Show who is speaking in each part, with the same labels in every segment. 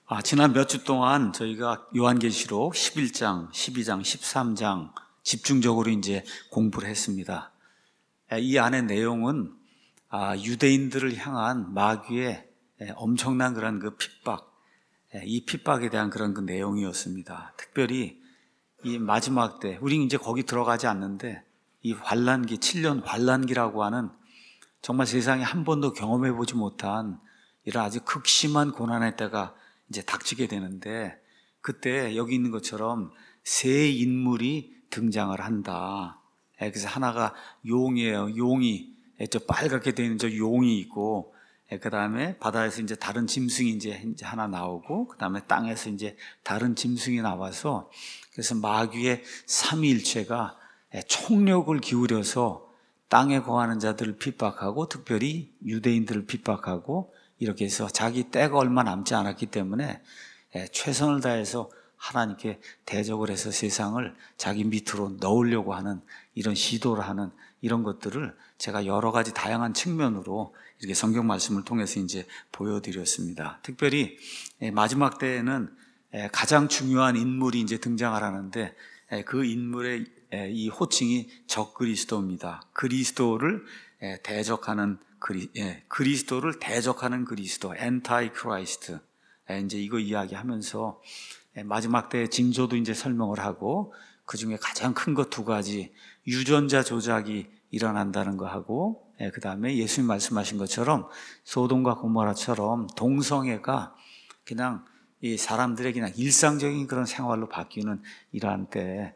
Speaker 1: 지난 몇 주 동안 저희가 요한계시록 11장, 12장, 13장 집중적으로 이제 공부를 했습니다. 이 안의 내용은 유대인들을 향한 마귀의 엄청난 그런 그 핍박, 이 핍박에 대한 그런 그 내용이었습니다. 특별히 이 마지막 때, 우리 이제 거기 들어가지 않는데 이 환란기, 7년 환란기라고 하는 정말 세상에 한 번도 경험해 보지 못한 이런 아주 극심한 고난의 때가 이제 닥치게 되는데, 그때 여기 있는 것처럼 세 인물이 등장을 한다. 그래서 하나가 용이에요. 용이 저 빨갛게 되는 저 용이 있고, 그 다음에 바다에서 이제 다른 짐승이 이제 하나 나오고, 그 다음에 땅에서 이제 다른 짐승이 나와서, 그래서 마귀의 삼위일체가 총력을 기울여서 땅에 거하는 자들을 핍박하고, 특별히 유대인들을 핍박하고, 이렇게 해서 자기 때가 얼마 남지 않았기 때문에 최선을 다해서 하나님께 대적을 해서 세상을 자기 밑으로 넣으려고 하는 이런 시도를 하는 이런 것들을 제가 여러 가지 다양한 측면으로 이렇게 성경 말씀을 통해서 이제 보여드렸습니다. 특별히 마지막 때에는 가장 중요한 인물이 이제 등장을 하는데, 그 인물의 이 호칭이 적그리스도입니다. 그리스도를 대적하는 그리스도를 대적하는 그리스도, 엔타이 크라이스트. 이제 이거 이야기하면서 마지막 때 징조도 이제 설명을 하고, 그 중에 가장 큰 것 두 가지, 유전자 조작이 일어난다는 거 하고, 그 다음에 예수님 말씀하신 것처럼 소돔과 고모라처럼 동성애가 그냥 이 사람들의 그냥 일상적인 그런 생활로 바뀌는 이러한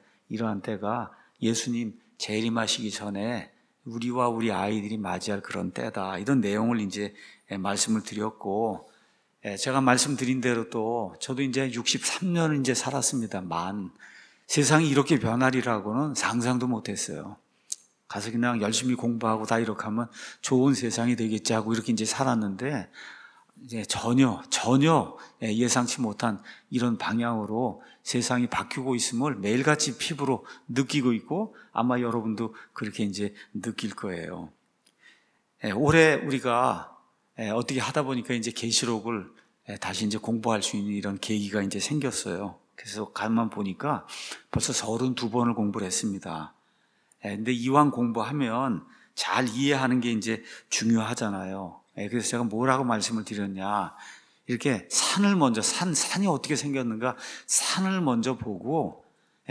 Speaker 1: 때가 예수님 재림하시기 전에 우리와 우리 아이들이 맞이할 그런 때다. 이런 내용을 이제 말씀을 드렸고, 제가 말씀드린 대로 또 저도 이제 63년을 이제 살았습니다만, 세상이 이렇게 변하리라고는 상상도 못했어요. 가서 그냥 열심히 공부하고 다 이렇게 하면 좋은 세상이 되겠지 하고 이렇게 이제 살았는데, 이제 전혀 예상치 못한 이런 방향으로 세상이 바뀌고 있음을 매일같이 피부로 느끼고 있고, 아마 여러분도 그렇게 이제 느낄 거예요. 올해 우리가 어떻게 하다 보니까 이제 계시록을 다시 이제 공부할 수 있는 이런 계기가 이제 생겼어요. 그래서 가만 보니까 벌써 32번을 공부를 했습니다. 근데 이왕 공부하면 잘 이해하는 게 이제 중요하잖아요. 그래서 제가 뭐라고 말씀을 드렸냐, 이렇게 산을 먼저 산이 어떻게 생겼는가 산을 먼저 보고,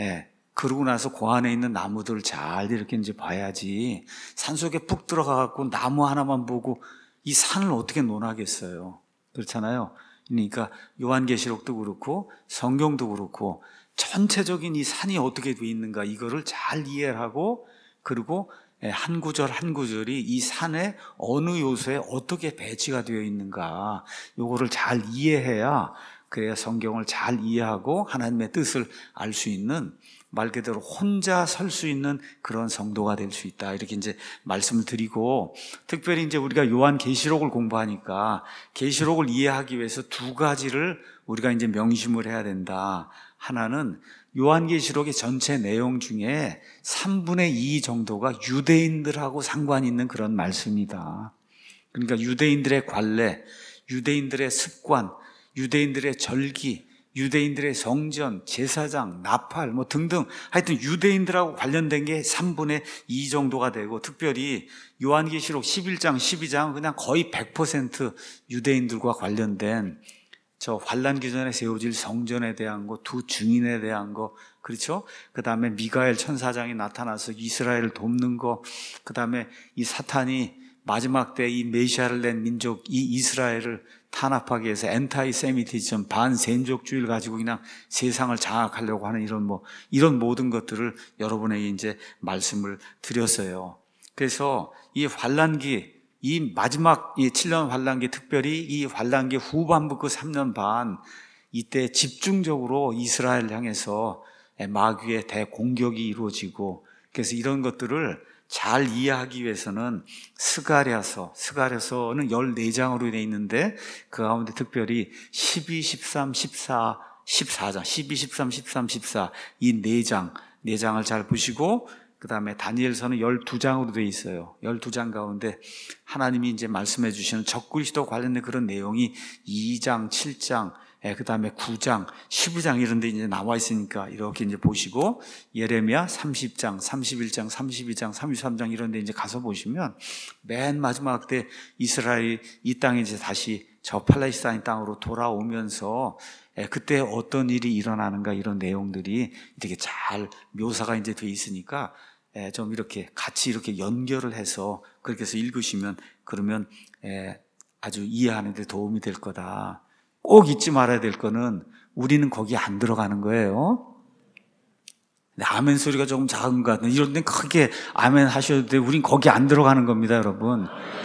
Speaker 1: 그러고 나서 그 안에 있는 나무들을 잘 이렇게 이제 봐야지, 산속에 푹 들어가 갖고 나무 하나만 보고 이 산을 어떻게 논하겠어요. 그렇잖아요. 그러니까 요한계시록도 그렇고 성경도 그렇고 전체적인 이 산이 어떻게 돼 있는가, 이거를 잘 이해하고, 그리고 한 구절 한 구절이 이 산의 어느 요소에 어떻게 배치가 되어 있는가, 요거를 잘 이해해야, 그래야 성경을 잘 이해하고 하나님의 뜻을 알 수 있는, 말 그대로 혼자 설 수 있는 그런 성도가 될 수 있다. 이렇게 이제 말씀을 드리고, 특별히 이제 우리가 요한계시록을 공부하니까 계시록을 이해하기 위해서 두 가지를 우리가 이제 명심을 해야 된다. 하나는 요한계시록의 전체 내용 중에 3분의 2 정도가 유대인들하고 상관이 있는 그런 말씀이다. 그러니까 유대인들의 관례, 유대인들의 습관, 유대인들의 절기, 유대인들의 성전, 제사장, 나팔 뭐 등등, 하여튼 유대인들하고 관련된 게 3분의 2 정도가 되고, 특별히 요한계시록 11장, 12장은 그냥 거의 100% 유대인들과 관련된, 저 환란기 전에 세워질 성전에 대한 거, 두 증인에 대한 거, 그렇죠? 그 다음에 미가엘 천사장이 나타나서 이스라엘을 돕는 거, 그 다음에 이 사탄이 마지막 때 이 메시아를 낸 민족, 이 이스라엘을 탄압하기 위해서 엔타이 세미티즘, 반세인족주의를 가지고 그냥 세상을 장악하려고 하는 이런 모든 것들을 여러분에게 이제 말씀을 드렸어요. 그래서 이 환란기, 이 마지막 이 7년 환란기, 특별히 이 환란기 후반부 그 3년 반, 이때 집중적으로 이스라엘을 향해서 마귀의 대공격이 이루어지고, 그래서 이런 것들을 잘 이해하기 위해서는 스가랴서는 14장으로 되어 있는데, 그 가운데 특별히 12, 13, 14, 14장, 12, 13, 13, 14 이 4장을 잘 보시고, 그 다음에 다니엘서는 12장으로 되어 있어요. 12장 가운데 하나님이 이제 말씀해 주시는 적그리스도 관련된 그런 내용이 2장, 7장, 그 다음에 9장, 12장 이런 데 이제 나와 있으니까 이렇게 이제 보시고, 예레미야 30장, 31장, 32장, 33장 이런 데 이제 가서 보시면 맨 마지막 때 이스라엘이 이 땅에 이제 다시 저 팔레스타인 땅으로 돌아오면서 그때 어떤 일이 일어나는가 이런 내용들이 되게 잘 묘사가 이제 돼 있으니까 좀 이렇게 같이 이렇게 연결을 해서 그렇게 해서 읽으시면 그러면 아주 이해하는 데 도움이 될 거다. 꼭 잊지 말아야 될 거는 우리는 거기 안 들어가는 거예요. 아멘 소리가 조금 작은 것 같은데 이런 데는 크게 아멘 하셔도 돼요. 우린 거기 안 들어가는 겁니다, 여러분.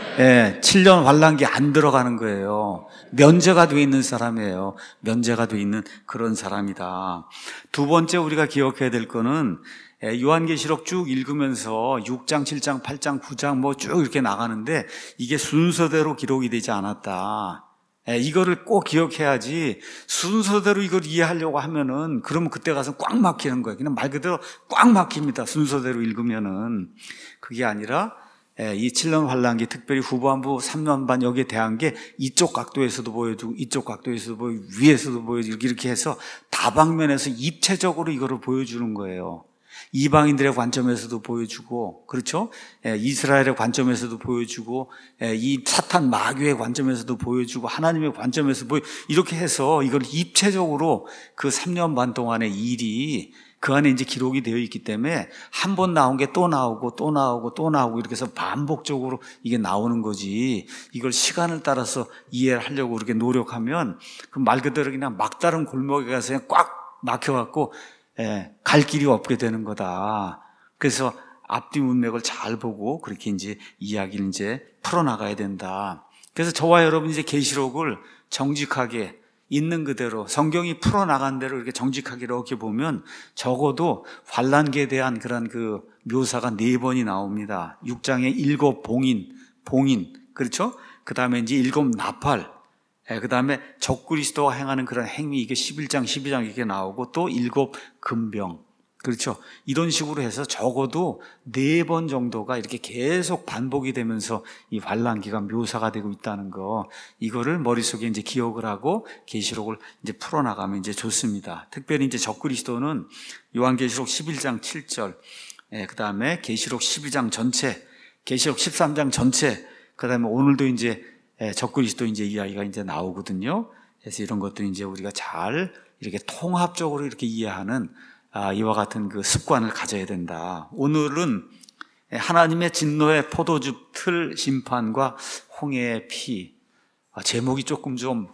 Speaker 1: 7년 환란기 안 들어가는 거예요. 면제가 돼 있는 사람이에요. 면제가 돼 있는 그런 사람이다. 두 번째 우리가 기억해야 될 거는 요한계시록 쭉 읽으면서 6장, 7장, 8장, 9장 뭐 쭉 이렇게 나가는데 이게 순서대로 기록이 되지 않았다. 이거를 꼭 기억해야지 순서대로 이걸 이해하려고 하면은 그러면 그때 가서 꽉 막히는 거예요. 그냥 말 그대로 꽉 막힙니다. 순서대로 읽으면은. 그게 아니라 이 7년 환란기 특별히 후반부 3년 반 여기에 대한 게 이쪽 각도에서도 보여주고 이쪽 각도에서도 보여주고 위에서도 보여주고 이렇게 해서 다방면에서 입체적으로 이거를 보여주는 거예요. 이방인들의 관점에서도 보여주고, 그렇죠? 이스라엘의 관점에서도 보여주고, 이 사탄 마귀의 관점에서도 보여주고, 하나님의 관점에서 이렇게 해서 이걸 입체적으로 그 3년 반 동안의 일이 그 안에 이제 기록이 되어 있기 때문에 한 번 나온 게 또 나오고 또 나오고 또 나오고 이렇게 해서 반복적으로 이게 나오는 거지. 이걸 시간을 따라서 이해를 하려고 그렇게 노력하면 그 말 그대로 그냥 막다른 골목에 가서 그냥 꽉 막혀갖고 갈 길이 없게 되는 거다. 그래서 앞뒤 문맥을 잘 보고 그렇게 이제 이야기를 이제 풀어나가야 된다. 그래서 저와 여러분 이제 계시록을 정직하게 있는 그대로 성경이 풀어나간 대로 이렇게 정직하게 이렇게 보면 적어도 환란기에 대한 그런 그 묘사가 4번이 나옵니다. 6장에 7 봉인, 그렇죠? 그 다음에 이제 7 나팔, 그 다음에 적그리스도와 행하는 그런 행위, 이게 11장, 12장 이렇게 나오고 또 7 금병, 그렇죠? 이런 식으로 해서 적어도 4번 정도가 이렇게 계속 반복이 되면서 이 환란기가 묘사가 되고 있다는 거, 이거를 머릿속에 이제 기억을 하고 계시록을 이제 풀어나가면 이제 좋습니다. 특별히 이제 적그리스도는 요한계시록 11장 7절, 그 다음에 계시록 12장 전체, 계시록 13장 전체, 그 다음에 오늘도 이제 적그리스도 이제 이야기가 이제 나오거든요. 그래서 이런 것들 이제 우리가 잘 이렇게 통합적으로 이렇게 이해하는 이와 같은 그 습관을 가져야 된다. 오늘은 하나님의 진노의 포도즙 틀 심판과 홍해의 피. 제목이 조금 좀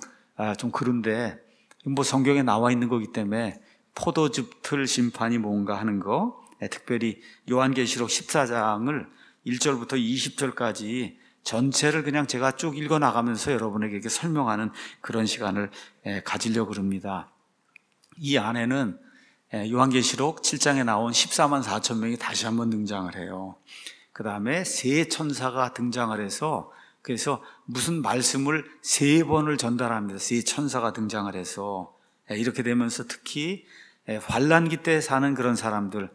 Speaker 1: 그런데 뭐 성경에 나와 있는 거기 때문에 포도즙 틀 심판이 뭔가 하는 거. 특별히 요한계시록 14장을 1절부터 20절까지 전체를 그냥 제가 쭉 읽어 나가면서 여러분에게 이렇게 설명하는 그런 시간을 가지려고 합니다. 이 안에는 요한계시록 7장에 나온 14만 4천 명이 다시 한번 등장을 해요. 그 다음에 세 천사가 등장을 해서 그래서 무슨 말씀을 3번을 전달합니다. 세 천사가 등장을 해서 이렇게 되면서 특히 환란기 때 사는 그런 사람들,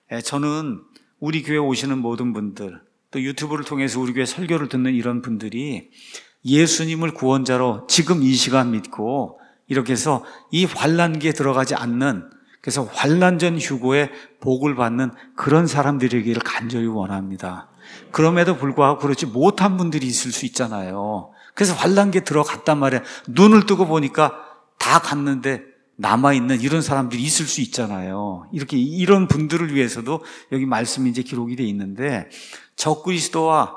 Speaker 1: 저는 우리 교회 오시는 모든 분들 또 유튜브를 통해서 우리 교회 설교를 듣는 이런 분들이 예수님을 구원자로 지금 이 시간 믿고 이렇게 해서 이 환란기에 들어가지 않는, 그래서 환란전 휴고에 복을 받는 그런 사람들이기를 간절히 원합니다. 그럼에도 불구하고 그렇지 못한 분들이 있을 수 있잖아요. 그래서 환란기에 들어갔단 말이에요. 눈을 뜨고 보니까 다 갔는데 남아있는 이런 사람들이 있을 수 있잖아요. 이렇게 이런 분들을 위해서도 여기 말씀이 이제 기록이 되어 있는데 적그리스도와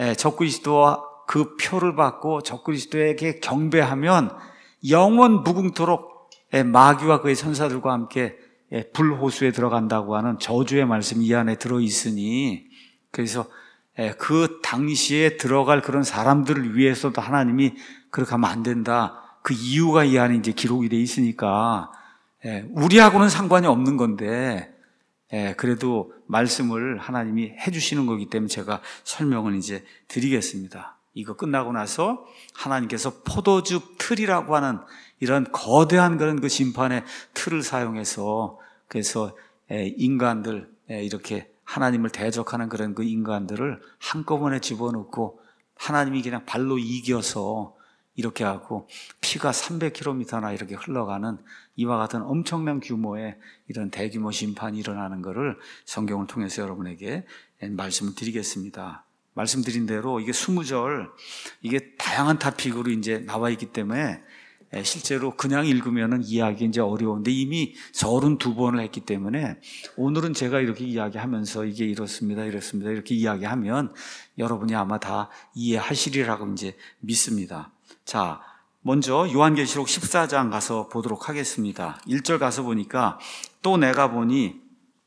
Speaker 1: 그 표를 받고 적그리스도에게 경배하면 영원 무궁토록 마귀와 그의 천사들과 함께 불호수에 들어간다고 하는 저주의 말씀이 이 안에 들어있으니, 그래서 그 당시에 들어갈 그런 사람들을 위해서도 하나님이 그렇게 하면 안 된다. 그 이유가 이 안에 이제 기록이 돼 있으니까 우리하고는 상관이 없는 건데 그래도 말씀을 하나님이 해주시는 거기 때문에 제가 설명을 이제 드리겠습니다. 이거 끝나고 나서 하나님께서 포도즙 틀이라고 하는 이런 거대한 그런 그 심판의 틀을 사용해서 그래서 인간들 이렇게 하나님을 대적하는 그런 그 인간들을 한꺼번에 집어넣고 하나님이 그냥 발로 이겨서 이렇게 하고 피가 300km나 이렇게 흘러가는 이와 같은 엄청난 규모의 이런 대규모 심판이 일어나는 것을 성경을 통해서 여러분에게 말씀을 드리겠습니다. 말씀드린 대로 이게 20절, 이게 다양한 토픽으로 이제 나와 있기 때문에 실제로 그냥 읽으면은 이해하기 이제 어려운데 이미 32번을 했기 때문에 오늘은 제가 이렇게 이야기하면서 이게 이렇습니다 이렇게 이야기하면 여러분이 아마 다 이해하시리라고 이제 믿습니다. 자, 먼저 요한계시록 14장 가서 보도록 하겠습니다. 1절 가서 보니까 또 내가 보니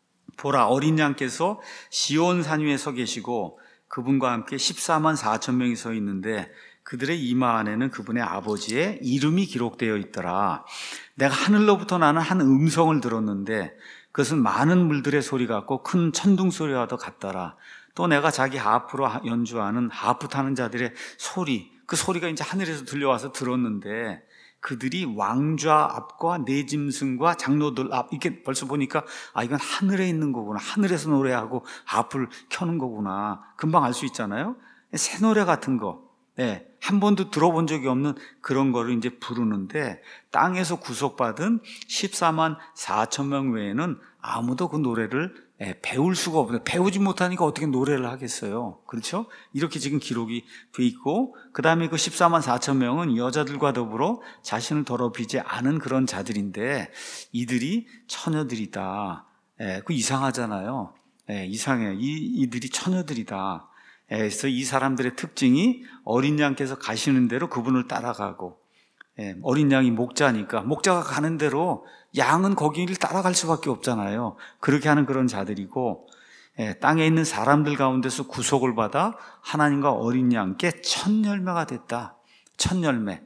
Speaker 1: 보라 어린 양께서 시온산 위에 서 계시고 그분과 함께 14만 4천 명이 서 있는데 그들의 이마 안에는 그분의 아버지의 이름이 기록되어 있더라. 내가 하늘로부터 나는 한 음성을 들었는데 그것은 많은 물들의 소리 같고 큰 천둥 소리와도 같더라. 또 내가 자기 하프로 연주하는 하프 타는 자들의 소리, 그 소리가 이제 하늘에서 들려와서 들었는데 그들이 왕좌 앞과 네 짐승과 장로들 앞, 이렇게 벌써 보니까 이건 하늘에 있는 거구나, 하늘에서 노래하고 하프를 켜는 거구나, 금방 알 수 있잖아요. 새 노래 같은 거, 한 번도 들어본 적이 없는 그런 거를 이제 부르는데 땅에서 구속받은 14만 4천 명 외에는 아무도 그 노래를 배울 수가 없어요. 배우지 못하니까 어떻게 노래를 하겠어요. 그렇죠? 이렇게 지금 기록이 돼 있고, 그 다음에 그 14만 4천 명은 여자들과 더불어 자신을 더럽히지 않은 그런 자들인데 이들이 처녀들이다. 그 이상하잖아요. 이상해요. 이들이 처녀들이다. 그래서 이 사람들의 특징이 어린 양께서 가시는 대로 그분을 따라가고, 어린 양이 목자니까 목자가 가는 대로 양은 거기를 따라갈 수밖에 없잖아요. 그렇게 하는 그런 자들이고, 땅에 있는 사람들 가운데서 구속을 받아 하나님과 어린 양께 첫 열매가 됐다. 첫 열매.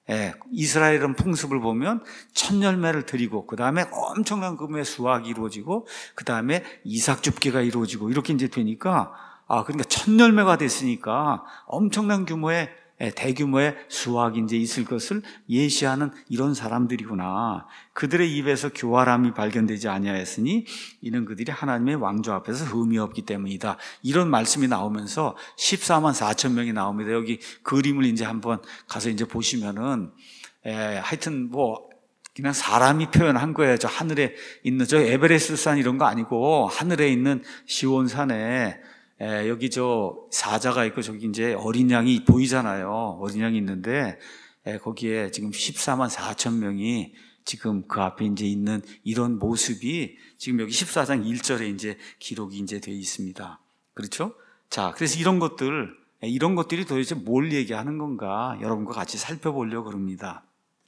Speaker 1: 이스라엘은 풍습을 보면 첫 열매를 드리고 그 다음에 엄청난 금의 수확이 이루어지고 그 다음에 이삭 줍기가 이루어지고 이렇게 이제 되니까, 그러니까 첫 열매가 됐으니까 엄청난 규모의 대규모의 수확이 이제 있을 것을 예시하는 이런 사람들이구나. 그들의 입에서 교활함이 발견되지 아니하였으니 이는 그들이 하나님의 왕좌 앞에서 흠이 없기 때문이다. 이런 말씀이 나오면서 14만 4천 명이 나옵니다. 여기 그림을 이제 한번 가서 이제 보시면은, 하여튼 뭐 그냥 사람이 표현한 거예요. 저 하늘에 있는 저 에베레스트 산 이런 거 아니고 하늘에 있는 시온산에 여기 저 사자가 있고 저기 이제 어린 양이 보이잖아요. 어린 양이 있는데 거기에 지금 14만 4천 명이 지금 그 앞에 이제 있는 이런 모습이 지금 여기 14장 1절에 이제 기록이 이제 되어 있습니다. 그렇죠? 자, 그래서 이런 것들이 도대체 뭘 얘기하는 건가 여러분과 같이 살펴보려고 합니다.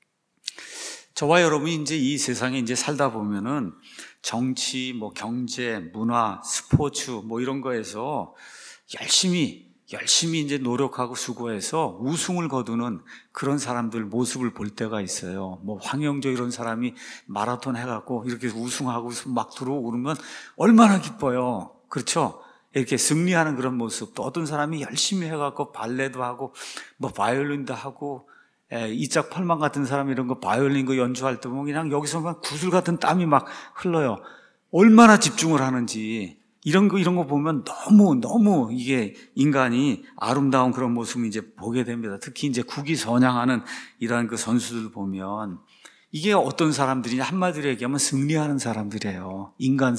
Speaker 1: 저와 여러분이 이제 이 세상에 이제 살다 보면은 정치, 뭐 경제, 문화, 스포츠 뭐 이런 거에서 열심히 이제 노력하고 수고해서 우승을 거두는 그런 사람들 모습을 볼 때가 있어요. 뭐 황영조 이런 사람이 마라톤 해갖고 이렇게 우승하고 막 들어오고 그러면 얼마나 기뻐요. 그렇죠? 이렇게 승리하는 그런 모습. 또 어떤 사람이 열심히 해갖고 발레도 하고 뭐 바이올린도 하고, 이짝 펄만 같은 사람 이런 거 바이올린 거 연주할 때 보면 그냥 여기서 막 구슬 같은 땀이 막 흘러요. 얼마나 집중을 하는지. 이런 거 보면 너무 이게 인간이 아름다운 그런 모습을 이제 보게 됩니다. 특히 이제 국위선양하는 이러한 그 선수들 보면 이게 어떤 사람들이냐, 한마디로 얘기하면 승리하는 사람들이에요. 인간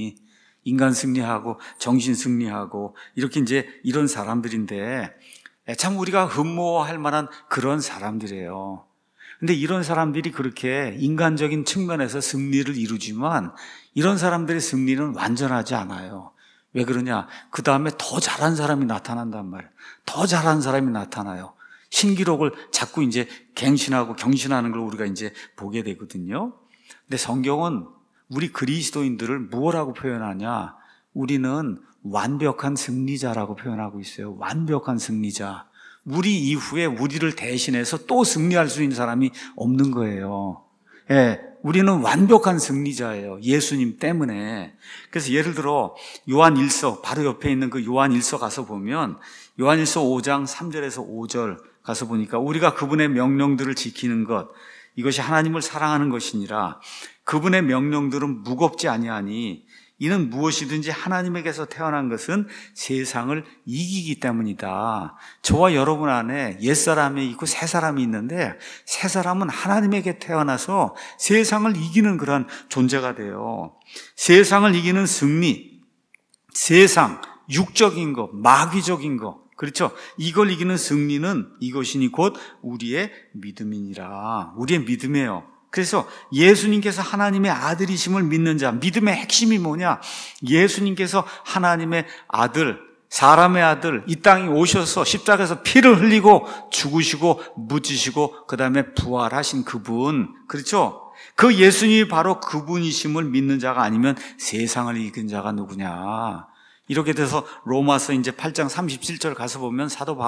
Speaker 1: 승리하고 정신 승리하고 이렇게 이제 이런 사람들인데 참 우리가 흠모할 만한 그런 사람들이에요. 근데 이런 사람들이 그렇게 인간적인 측면에서 승리를 이루지만 이런 사람들의 승리는 완전하지 않아요. 왜 그러냐? 그 다음에 더 잘한 사람이 나타난단 말이에요. 더 잘한 사람이 나타나요. 신기록을 자꾸 이제 경신하는 걸 우리가 이제 보게 되거든요. 근데 성경은 우리 그리스도인들을 무엇이라고 표현하냐? 우리는 완벽한 승리자라고 표현하고 있어요. 완벽한 승리자. 우리 이후에 우리를 대신해서 또 승리할 수 있는 사람이 없는 거예요. 우리는 완벽한 승리자예요. 예수님 때문에. 그래서 예를 들어 요한 1서 바로 옆에 있는 그 요한 1서 가서 보면 요한 1서 5장 3절에서 5절 가서 보니까 우리가 그분의 명령들을 지키는 것, 이것이 하나님을 사랑하는 것이니라. 그분의 명령들은 무겁지 아니하니 이는 무엇이든지 하나님에게서 태어난 것은 세상을 이기기 때문이다. 저와 여러분 안에 옛사람이 있고 새사람이 있는데 새사람은 하나님에게 태어나서 세상을 이기는 그런 존재가 돼요. 세상을 이기는 승리, 세상, 육적인 것, 마귀적인 것, 그렇죠? 이걸 이기는 승리는 이것이니 곧 우리의 믿음이니라. 우리의 믿음이에요. 그래서 예수님께서 하나님의 아들이심을 믿는 자, 믿음의 핵심이 뭐냐? 예수님께서 하나님의 아들, 사람의 아들, 이 땅에 오셔서 십자가에서 피를 흘리고 죽으시고 묻히시고 그 다음에 부활하신 그분, 그렇죠? 그 예수님이 바로 그분이심을 믿는 자가 아니면 세상을 이긴 자가 누구냐? 이렇게 돼서 로마서 이제 8장 37절 가서 보면 사도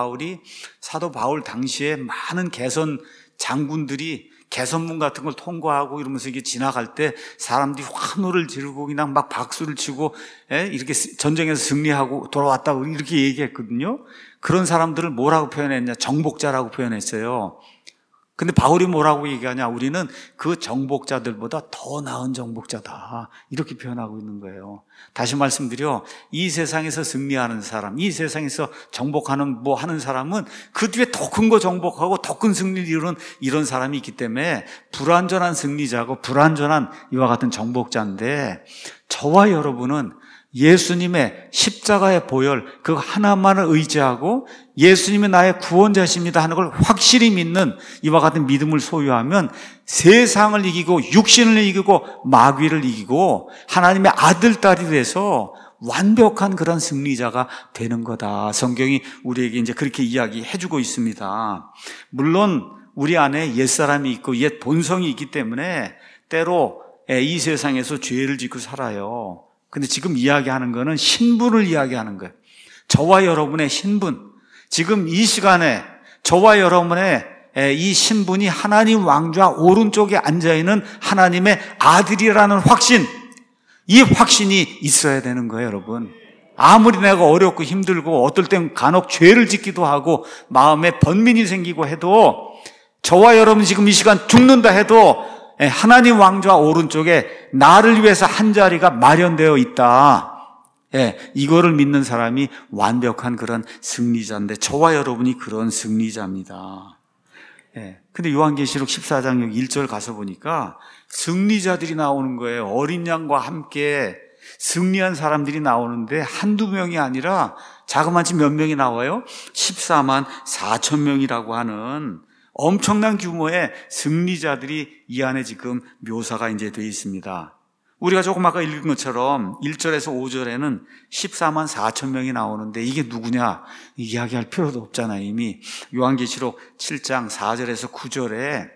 Speaker 1: 바울 당시에 많은 개선 장군들이 개선문 같은 걸 통과하고 이러면서 이게 지나갈 때 사람들이 환호를 지르고 그냥 막 박수를 치고 이렇게 전쟁에서 승리하고 돌아왔다고 이렇게 얘기했거든요. 그런 사람들을 뭐라고 표현했냐? 정복자라고 표현했어요. 근데 바울이 뭐라고 얘기하냐? 우리는 그 정복자들보다 더 나은 정복자다. 이렇게 표현하고 있는 거예요. 다시 말씀드려, 이 세상에서 승리하는 사람, 이 세상에서 정복하는 뭐 하는 사람은 그 뒤에 더 큰 거 정복하고 더 큰 승리를 이루는 이런 사람이 있기 때문에 불완전한 승리자고 불완전한 이와 같은 정복자인데, 저와 여러분은 예수님의 십자가의 보혈 그 하나만을 의지하고 예수님이 나의 구원자십니다 하는 걸 확실히 믿는 이와 같은 믿음을 소유하면 세상을 이기고 육신을 이기고 마귀를 이기고 하나님의 아들, 딸이 돼서 완벽한 그런 승리자가 되는 거다. 성경이 우리에게 이제 그렇게 이야기해주고 있습니다. 물론 우리 안에 옛사람이 있고 옛 본성이 있기 때문에 때로 이 세상에서 죄를 짓고 살아요. 근데 지금 이야기하는 거는 신분을 이야기하는 거예요. 저와 여러분의 신분. 지금 이 시간에 저와 여러분의 이 신분이 하나님 왕좌 오른쪽에 앉아있는 하나님의 아들이라는 확신. 이 확신이 있어야 되는 거예요, 여러분. 아무리 내가 어렵고 힘들고 어떨 땐 간혹 죄를 짓기도 하고 마음에 번민이 생기고 해도 저와 여러분 지금 이 시간 죽는다 해도 하나님 왕좌 오른쪽에 나를 위해서 한 자리가 마련되어 있다. 이거를 믿는 사람이 완벽한 그런 승리자인데 저와 여러분이 그런 승리자입니다. 근데 요한계시록 14장 1절 가서 보니까 승리자들이 나오는 거예요. 어린 양과 함께 승리한 사람들이 나오는데 한두 명이 아니라 자그마치 몇 명이 나와요? 14만 4천 명이라고 하는 엄청난 규모의 승리자들이 이 안에 지금 묘사가 이제 되어 있습니다. 우리가 조금 아까 읽은 것처럼 1절에서 5절에는 14만 4천 명이 나오는데 이게 누구냐? 이야기할 필요도 없잖아요. 이미 요한계시록 7장 4절에서 9절에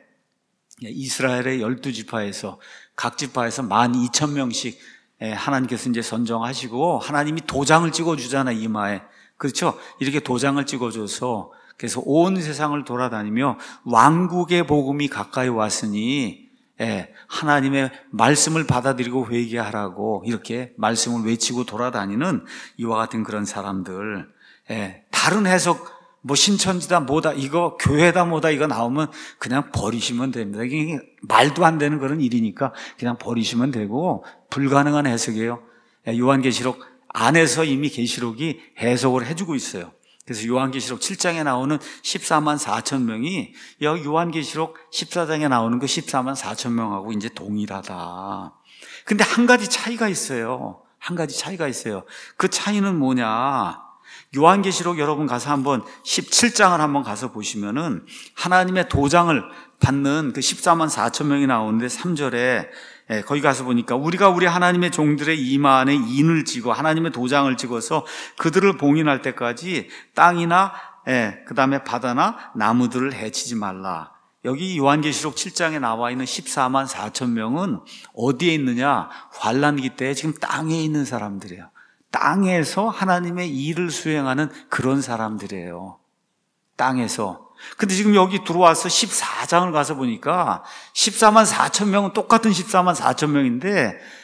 Speaker 1: 이스라엘의 12지파에서 각 지파에서 12,000명씩 하나님께서 이제 선정하시고 하나님이 도장을 찍어주잖아요. 이마에. 그렇죠? 이렇게 도장을 찍어줘서 그래서 온 세상을 돌아다니며 왕국의 복음이 가까이 왔으니 하나님의 말씀을 받아들이고 회개하라고 이렇게 말씀을 외치고 돌아다니는 이와 같은 그런 사람들. 다른 해석 뭐 신천지다 뭐다 이거 교회다 뭐다 이거 나오면 그냥 버리시면 됩니다. 이게 말도 안 되는 그런 일이니까 그냥 버리시면 되고 불가능한 해석이에요. 요한계시록 안에서 이미 계시록이 해석을 해주고 있어요. 그래서 요한계시록 7장에 나오는 14만 4천 명이 여기 요한계시록 14장에 나오는 그 14만 4천 명하고 이제 동일하다. 근데 한 가지 차이가 있어요. 한 가지 차이가 있어요. 그 차이는 뭐냐? 요한계시록 여러분 가서 한번 17장을 한번 가서 보시면은 하나님의 도장을 받는 그 14만 4천 명이 나오는데 3절에 거기 가서 보니까 우리가 우리 하나님의 종들의 이마 안에 인을 찍어 하나님의 도장을 찍어서 그들을 봉인할 때까지 땅이나 그 다음에 바다나 나무들을 해치지 말라. 여기 요한계시록 7장에 나와 있는 14만 4천 명은 어디에 있느냐? 환난기 때 지금 땅에 있는 사람들이에요. 땅에서 하나님의 일을 수행하는 그런 사람들이에요. 땅에서. 근데 지금 여기 들어와서 14장을 가서 보니까 14만 4천 명은 똑같은 14만 4천 명인데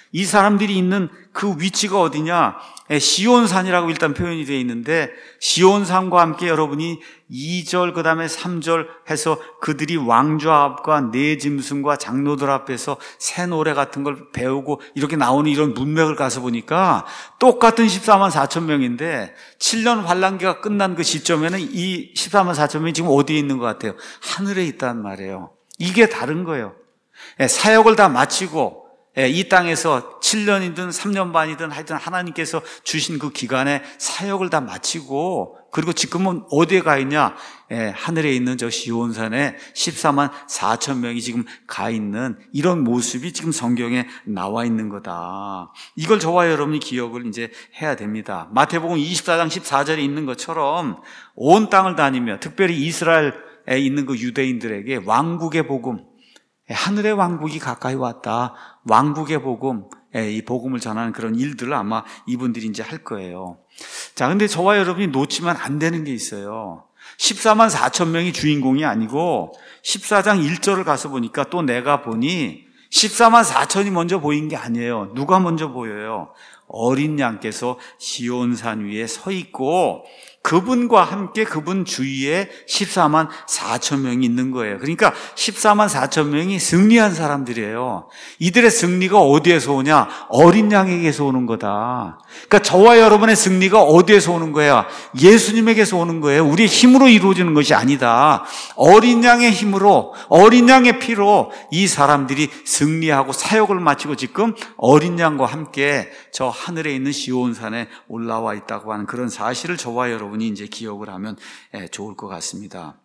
Speaker 1: 이 사람들이 있는 그 위치가 어디냐? 시온산이라고 일단 표현이 되어 있는데, 시온산과 함께 여러분이 2절 그 다음에 3절 해서 그들이 왕좌 앞과 네 짐승과 장로들 앞에서 새 노래 같은 걸 배우고 이렇게 나오는 이런 문맥을 가서 보니까 똑같은 14만 4천 명인데 7년 환란기가 끝난 그 시점에는 이 14만 4천 명이 지금 어디에 있는 것 같아요? 하늘에 있단 말이에요. 이게 다른 거예요. 사역을 다 마치고 이 땅에서 7년이든 3년 반이든 하여튼 하나님께서 주신 그 기간에 사역을 다 마치고, 그리고 지금은 어디에 가 있냐? 하늘에 있는 저 시온산에 14만 4천 명이 지금 가 있는 이런 모습이 지금 성경에 나와 있는 거다. 이걸 저와 여러분이 기억을 이제 해야 됩니다. 마태복음 24장 14절에 있는 것처럼 온 땅을 다니며 특별히 이스라엘에 있는 그 유대인들에게 왕국의 복음, 하늘의 왕국이 가까이 왔다, 왕국의 복음, 이 복음을 전하는 그런 일들을 아마 이분들이 이제 할 거예요. 자, 근데 저와 여러분이 놓치면 안 되는 게 있어요. 14만 4천 명이 주인공이 아니고 14장 1절을 가서 보니까 또 내가 보니 14만 4천이 먼저 보인 게 아니에요. 누가 먼저 보여요? 어린 양께서 시온산 위에 서 있고 그분과 함께 그분 주위에 14만 4천 명이 있는 거예요. 그러니까 14만 4천 명이 승리한 사람들이에요. 이들의 승리가 어디에서 오냐? 어린 양에게서 오는 거다. 그러니까 저와 여러분의 승리가 어디에서 오는 거야? 예수님에게서 오는 거예요. 우리의 힘으로 이루어지는 것이 아니다. 어린 양의 힘으로, 어린 양의 피로 이 사람들이 승리하고 사역을 마치고 지금 어린 양과 함께 저 하늘에 있는 시온산에 올라와 있다고 하는 그런 사실을 저와 여러분이 이제 기억을 하면 좋을 것 같습니다.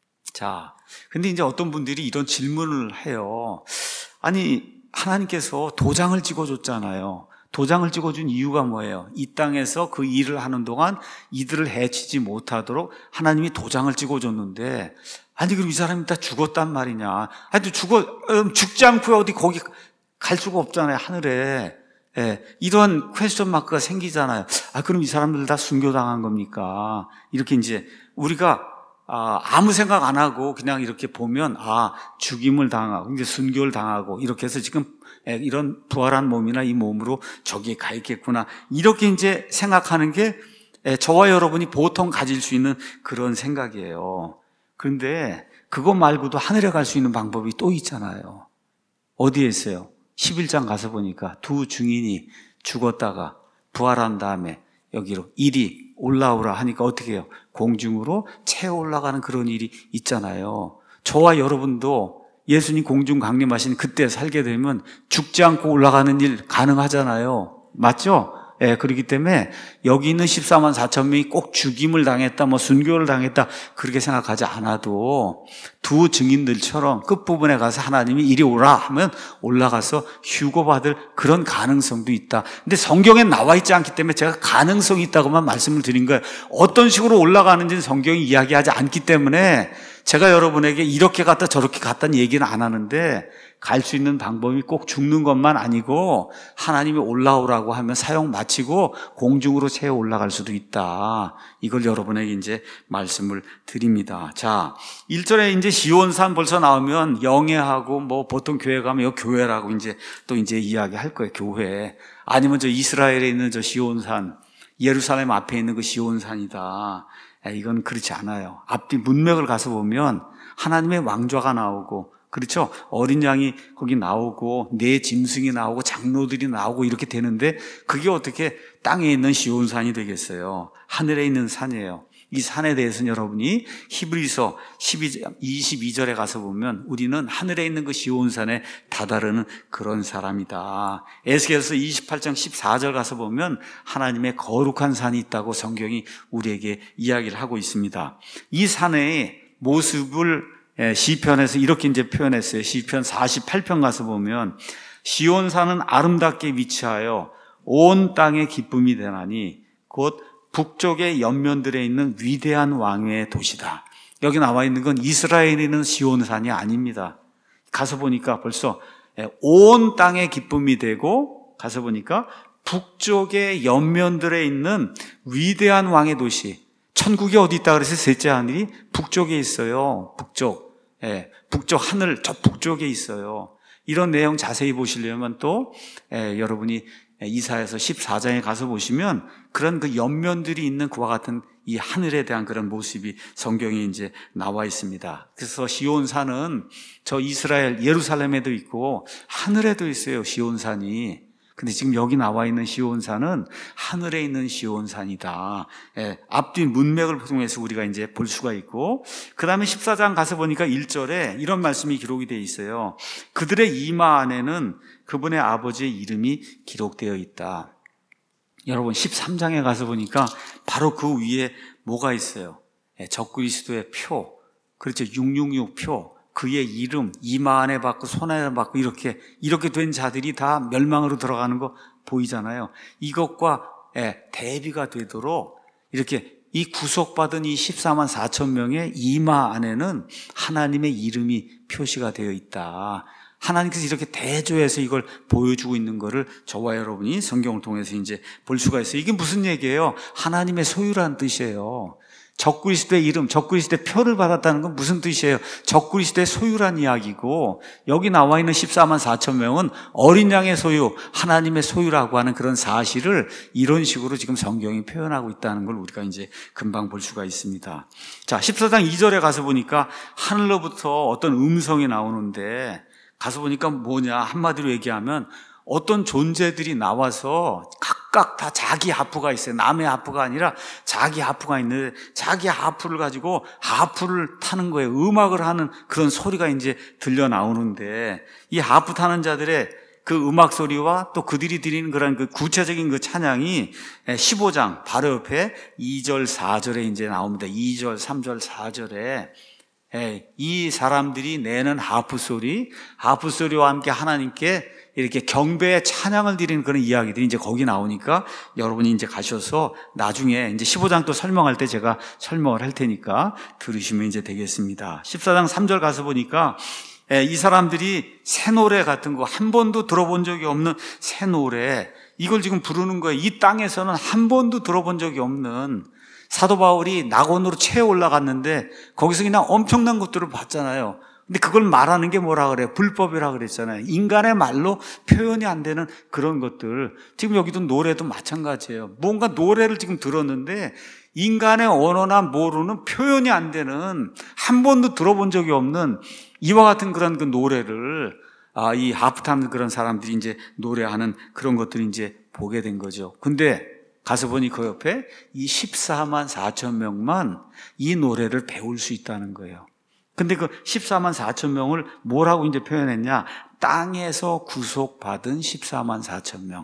Speaker 1: 자, 근데 이제 어떤 분들이 이런 질문을 해요. 아니, 하나님께서 도장을 찍어줬잖아요. 도장을 찍어준 이유가 뭐예요? 이 땅에서 그 일을 하는 동안 이들을 해치지 못하도록 하나님이 도장을 찍어줬는데, 아니, 그럼 이 사람이 다 죽었단 말이냐? 아니, 죽지 않고 어디 거기 갈 수가 없잖아요, 하늘에. 이런 퀘스천 마크가 생기잖아요. 그럼 이 사람들 다 순교당한 겁니까? 이렇게 이제 우리가 아무 생각 안 하고 그냥 이렇게 보면 죽임을 당하고 이제 순교를 당하고 이렇게 해서 지금 이런 부활한 몸이나 이 몸으로 저기에 가 있겠구나, 이렇게 이제 생각하는 게 저와 여러분이 보통 가질 수 있는 그런 생각이에요. 그런데 그것 말고도 하늘에 갈 수 있는 방법이 또 있잖아요. 어디에 있어요? 11장 가서 보니까 두 증인이 죽었다가 부활한 다음에 여기로 일이 올라오라 하니까 어떻게 해요? 공중으로 채워 올라가는 그런 일이 있잖아요. 저와 여러분도 예수님 공중 강림하신 그때 살게 되면 죽지 않고 올라가는 일 가능하잖아요. 맞죠? 그렇기 때문에 여기 있는 14만 4천 명이 꼭 죽임을 당했다, 순교를 당했다, 그렇게 생각하지 않아도 두 증인들처럼 끝부분에 가서 하나님이 이리 오라 하면 올라가서 휴거받을 그런 가능성도 있다. 근데 성경에 나와 있지 않기 때문에 제가 가능성이 있다고만 말씀을 드린 거예요. 어떤 식으로 올라가는지는 성경이 이야기하지 않기 때문에 제가 여러분에게 이렇게 갔다 저렇게 갔다는 얘기는 안 하는데, 갈 수 있는 방법이 꼭 죽는 것만 아니고 하나님이 올라오라고 하면 사역 마치고 공중으로 채워 올라갈 수도 있다. 이걸 여러분에게 이제 말씀을 드립니다. 자, 1절에 이제 시온산 벌써 나오면 영예하고 보통 교회 가면 여기 교회라고 이제 또 이제 이야기할 거예요. 교회. 아니면 저 이스라엘에 있는 저 시온산, 예루살렘 앞에 있는 그 시온산이다. 이건 그렇지 않아요. 앞뒤 문맥을 가서 보면 하나님의 왕좌가 나오고, 그렇죠? 어린 양이 거기 나오고 네 짐승이 나오고 장로들이 나오고 이렇게 되는데, 그게 어떻게 땅에 있는 시온산이 되겠어요? 하늘에 있는 산이에요. 이 산에 대해서는 여러분이 히브리서 12장 22절에 가서 보면 우리는 하늘에 있는 그 시온산에 다다르는 그런 사람이다. 에스겔서 28장 14절 가서 보면 하나님의 거룩한 산이 있다고 성경이 우리에게 이야기를 하고 있습니다. 이 산의 모습을 시편에서 이렇게 이제 표현했어요. 시편 48편 가서 보면 시온산은 아름답게 위치하여 온 땅의 기쁨이 되나니 곧 북쪽의 연면들에 있는 위대한 왕의 도시다. 여기 나와 있는 건 이스라엘에 있는 시온산이 아닙니다. 가서 보니까 벌써 온 땅의 기쁨이 되고, 가서 보니까 북쪽의 연면들에 있는 위대한 왕의 도시. 천국이 어디 있다 그래서 셋째 하늘이 북쪽에 있어요. 북쪽. 북쪽 하늘 저 북쪽에 있어요. 이런 내용 자세히 보시려면 또 여러분이 이사야서 14장에 가서 보시면 그런 그 옆면들이 있는 그와 같은 이 하늘에 대한 그런 모습이 성경에 이제 나와 있습니다. 그래서 시온산은 저 이스라엘 예루살렘에도 있고 하늘에도 있어요, 시온산이. 근데 지금 여기 나와 있는 시온산은 하늘에 있는 시온산이다. 앞뒤 문맥을 통해서 우리가 이제 볼 수가 있고, 그 다음에 14장 가서 보니까 1절에 이런 말씀이 기록이 되어 있어요. 그들의 이마 안에는 그분의 아버지의 이름이 기록되어 있다. 여러분 13장에 가서 보니까 바로 그 위에 뭐가 있어요? 적그리스도의 표, 그렇죠, 666 표. 그의 이름, 이마 안에 받고 손 안에 받고 이렇게 된 자들이 다 멸망으로 들어가는 거 보이잖아요. 이것과 대비가 되도록 이렇게 이 구속받은 이 14만 4천 명의 이마 안에는 하나님의 이름이 표시가 되어 있다. 하나님께서 이렇게 대조해서 이걸 보여주고 있는 거를 저와 여러분이 성경을 통해서 이제 볼 수가 있어요. 이게 무슨 얘기예요? 하나님의 소유라는 뜻이에요. 적그리스도의 이름, 적그리스도의 표를 받았다는 건 무슨 뜻이에요? 적그리스도의 소유란 이야기고, 여기 나와 있는 14만 4천 명은 어린 양의 소유, 하나님의 소유라고 하는 그런 사실을 이런 식으로 지금 성경이 표현하고 있다는 걸 우리가 이제 금방 볼 수가 있습니다. 자, 14장 2절에 가서 보니까 하늘로부터 어떤 음성이 나오는데, 가서 보니까 뭐냐, 한마디로 얘기하면 어떤 존재들이 나와서 각각 다 자기 하프가 있어요. 남의 하프가 아니라 자기 하프가 있는데, 자기 하프를 가지고 하프를 타는 거예요. 음악을 하는 그런 소리가 이제 들려 나오는데, 이 하프 타는 자들의 그 음악 소리와 또 그들이 드리는 그런 그 구체적인 그 찬양이 15장 바로 옆에 2절 4절에 이제 나옵니다. 2절 3절 4절에 이 사람들이 내는 하프 소리와 함께 하나님께 이렇게 경배의 찬양을 드리는 그런 이야기들이 이제 거기 나오니까 여러분이 이제 가셔서 나중에 이제 15장 또 설명할 때 제가 설명을 할 테니까 들으시면 이제 되겠습니다. 14장 3절 가서 보니까 이 사람들이 새 노래 같은 거, 한 번도 들어본 적이 없는 새 노래, 이걸 지금 부르는 거예요. 이 땅에서는 한 번도 들어본 적이 없는, 사도 바울이 낙원으로 채에 올라갔는데 거기서 그냥 엄청난 것들을 봤잖아요. 근데 그걸 말하는 게 뭐라 그래요? 불법이라 그랬잖아요. 인간의 말로 표현이 안 되는 그런 것들. 지금 여기도 노래도 마찬가지예요. 뭔가 노래를 지금 들었는데 인간의 언어나 모르는 표현이 안 되는, 한 번도 들어본 적이 없는 이와 같은 그런 그 노래를 이 하프 타는 그런 사람들이 이제 노래하는 그런 것들을 이제 보게 된 거죠. 근데 가서 보니 그 옆에 이 14만 4천 명만 이 노래를 배울 수 있다는 거예요. 근데 그 14만 4천 명을 뭐라고 이제 표현했냐? 땅에서 구속받은 14만 4천 명.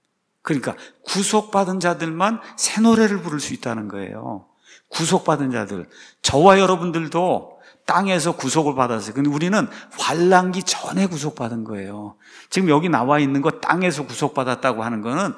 Speaker 1: 그러니까 구속받은 자들만 새 노래를 부를 수 있다는 거예요. 구속받은 자들. 저와 여러분들도 땅에서 구속을 받았어요. 근데 우리는 환난기 전에 구속받은 거예요. 지금 여기 나와 있는 거 땅에서 구속받았다고 하는 거는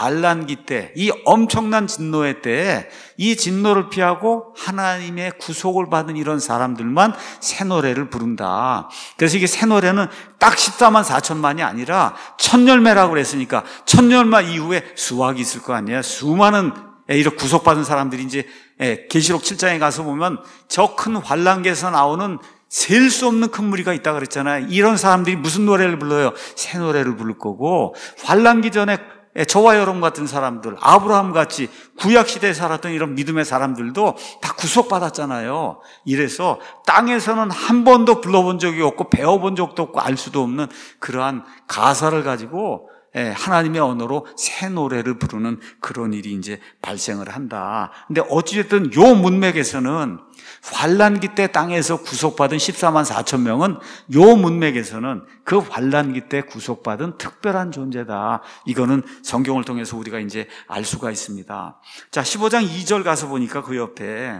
Speaker 1: 환난기 때, 이 엄청난 진노의 때에 이 진노를 피하고 하나님의 구속을 받은 이런 사람들만 새 노래를 부른다. 그래서 이게 새 노래는 딱 14만 4천만이 아니라 천열매라고 그랬으니까 천열매 이후에 수확이 있을 거 아니에요. 수많은 이렇게 구속받은 사람들이 이제 계시록 7장에 가서 보면 저 큰 환난기에서 나오는 셀 수 없는 큰 무리가 있다 그랬잖아요. 이런 사람들이 무슨 노래를 불러요? 새 노래를 부를 거고, 환난기 전에 저와 여러분 같은 사람들, 아브라함 같이 구약시대에 살았던 이런 믿음의 사람들도 다 구속받았잖아요. 이래서 땅에서는 한 번도 불러본 적이 없고 배워본 적도 없고 알 수도 없는 그러한 가사를 가지고 하나님의 언어로 새 노래를 부르는 그런 일이 이제 발생을 한다. 근데 어찌됐든 요 문맥에서는 환난기 때 땅에서 구속받은 14만 4천 명은 요 문맥에서는 그 환난기 때 구속받은 특별한 존재다. 이거는 성경을 통해서 우리가 이제 알 수가 있습니다. 자, 15장 2절 가서 보니까 그 옆에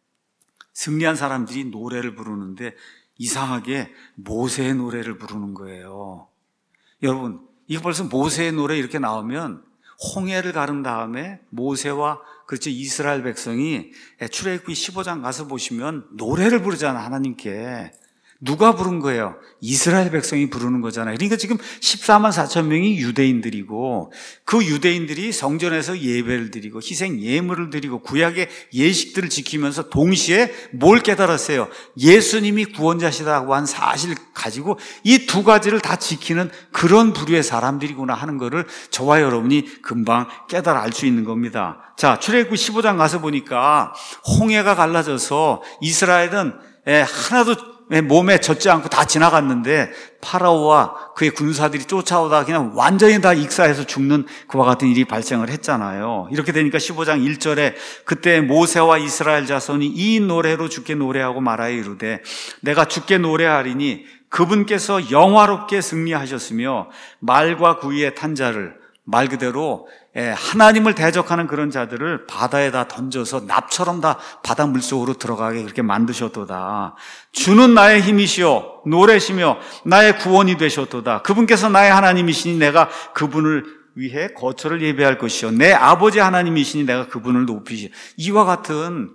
Speaker 1: 승리한 사람들이 노래를 부르는데 이상하게 모세의 노래를 부르는 거예요. 여러분, 이거 벌써 모세의 노래 이렇게 나오면 홍해를 가른 다음에 모세와 그렇죠, 이스라엘 백성이 출애굽기 15장 가서 보시면 노래를 부르잖아, 하나님께. 누가 부른 거예요? 이스라엘 백성이 부르는 거잖아요. 그러니까 지금 14만 4천 명이 유대인들이고, 그 유대인들이 성전에서 예배를 드리고 희생 예물을 드리고 구약의 예식들을 지키면서 동시에 뭘 깨달았어요? 예수님이 구원자시다고 한 사실 가지고 이 두 가지를 다 지키는 그런 부류의 사람들이구나 하는 거를 저와 여러분이 금방 깨달아 알 수 있는 겁니다. 자, 출애굽기 15장 가서 보니까 홍해가 갈라져서 이스라엘은 하나도 몸에 젖지 않고 다 지나갔는데 파라오와 그의 군사들이 쫓아오다 그냥 완전히 다 익사해서 죽는 그와 같은 일이 발생을 했잖아요. 이렇게 되니까 15장 1절에 그때 모세와 이스라엘 자손이 이 노래로 주께 노래하고 말하여 이르되 내가 주께 노래하리니 그분께서 영화롭게 승리하셨으며 말과 구이에 탄 자를, 말 그대로 하나님을 대적하는 그런 자들을 바다에다 던져서 납처럼 다 바다 물속으로 들어가게 그렇게 만드셨도다. 주는 나의 힘이시오 노래시며 나의 구원이 되셨도다. 그분께서 나의 하나님이시니 내가 그분을 위해 거처를 예배할 것이요 내 아버지 하나님이시니 내가 그분을 높이시오. 이와 같은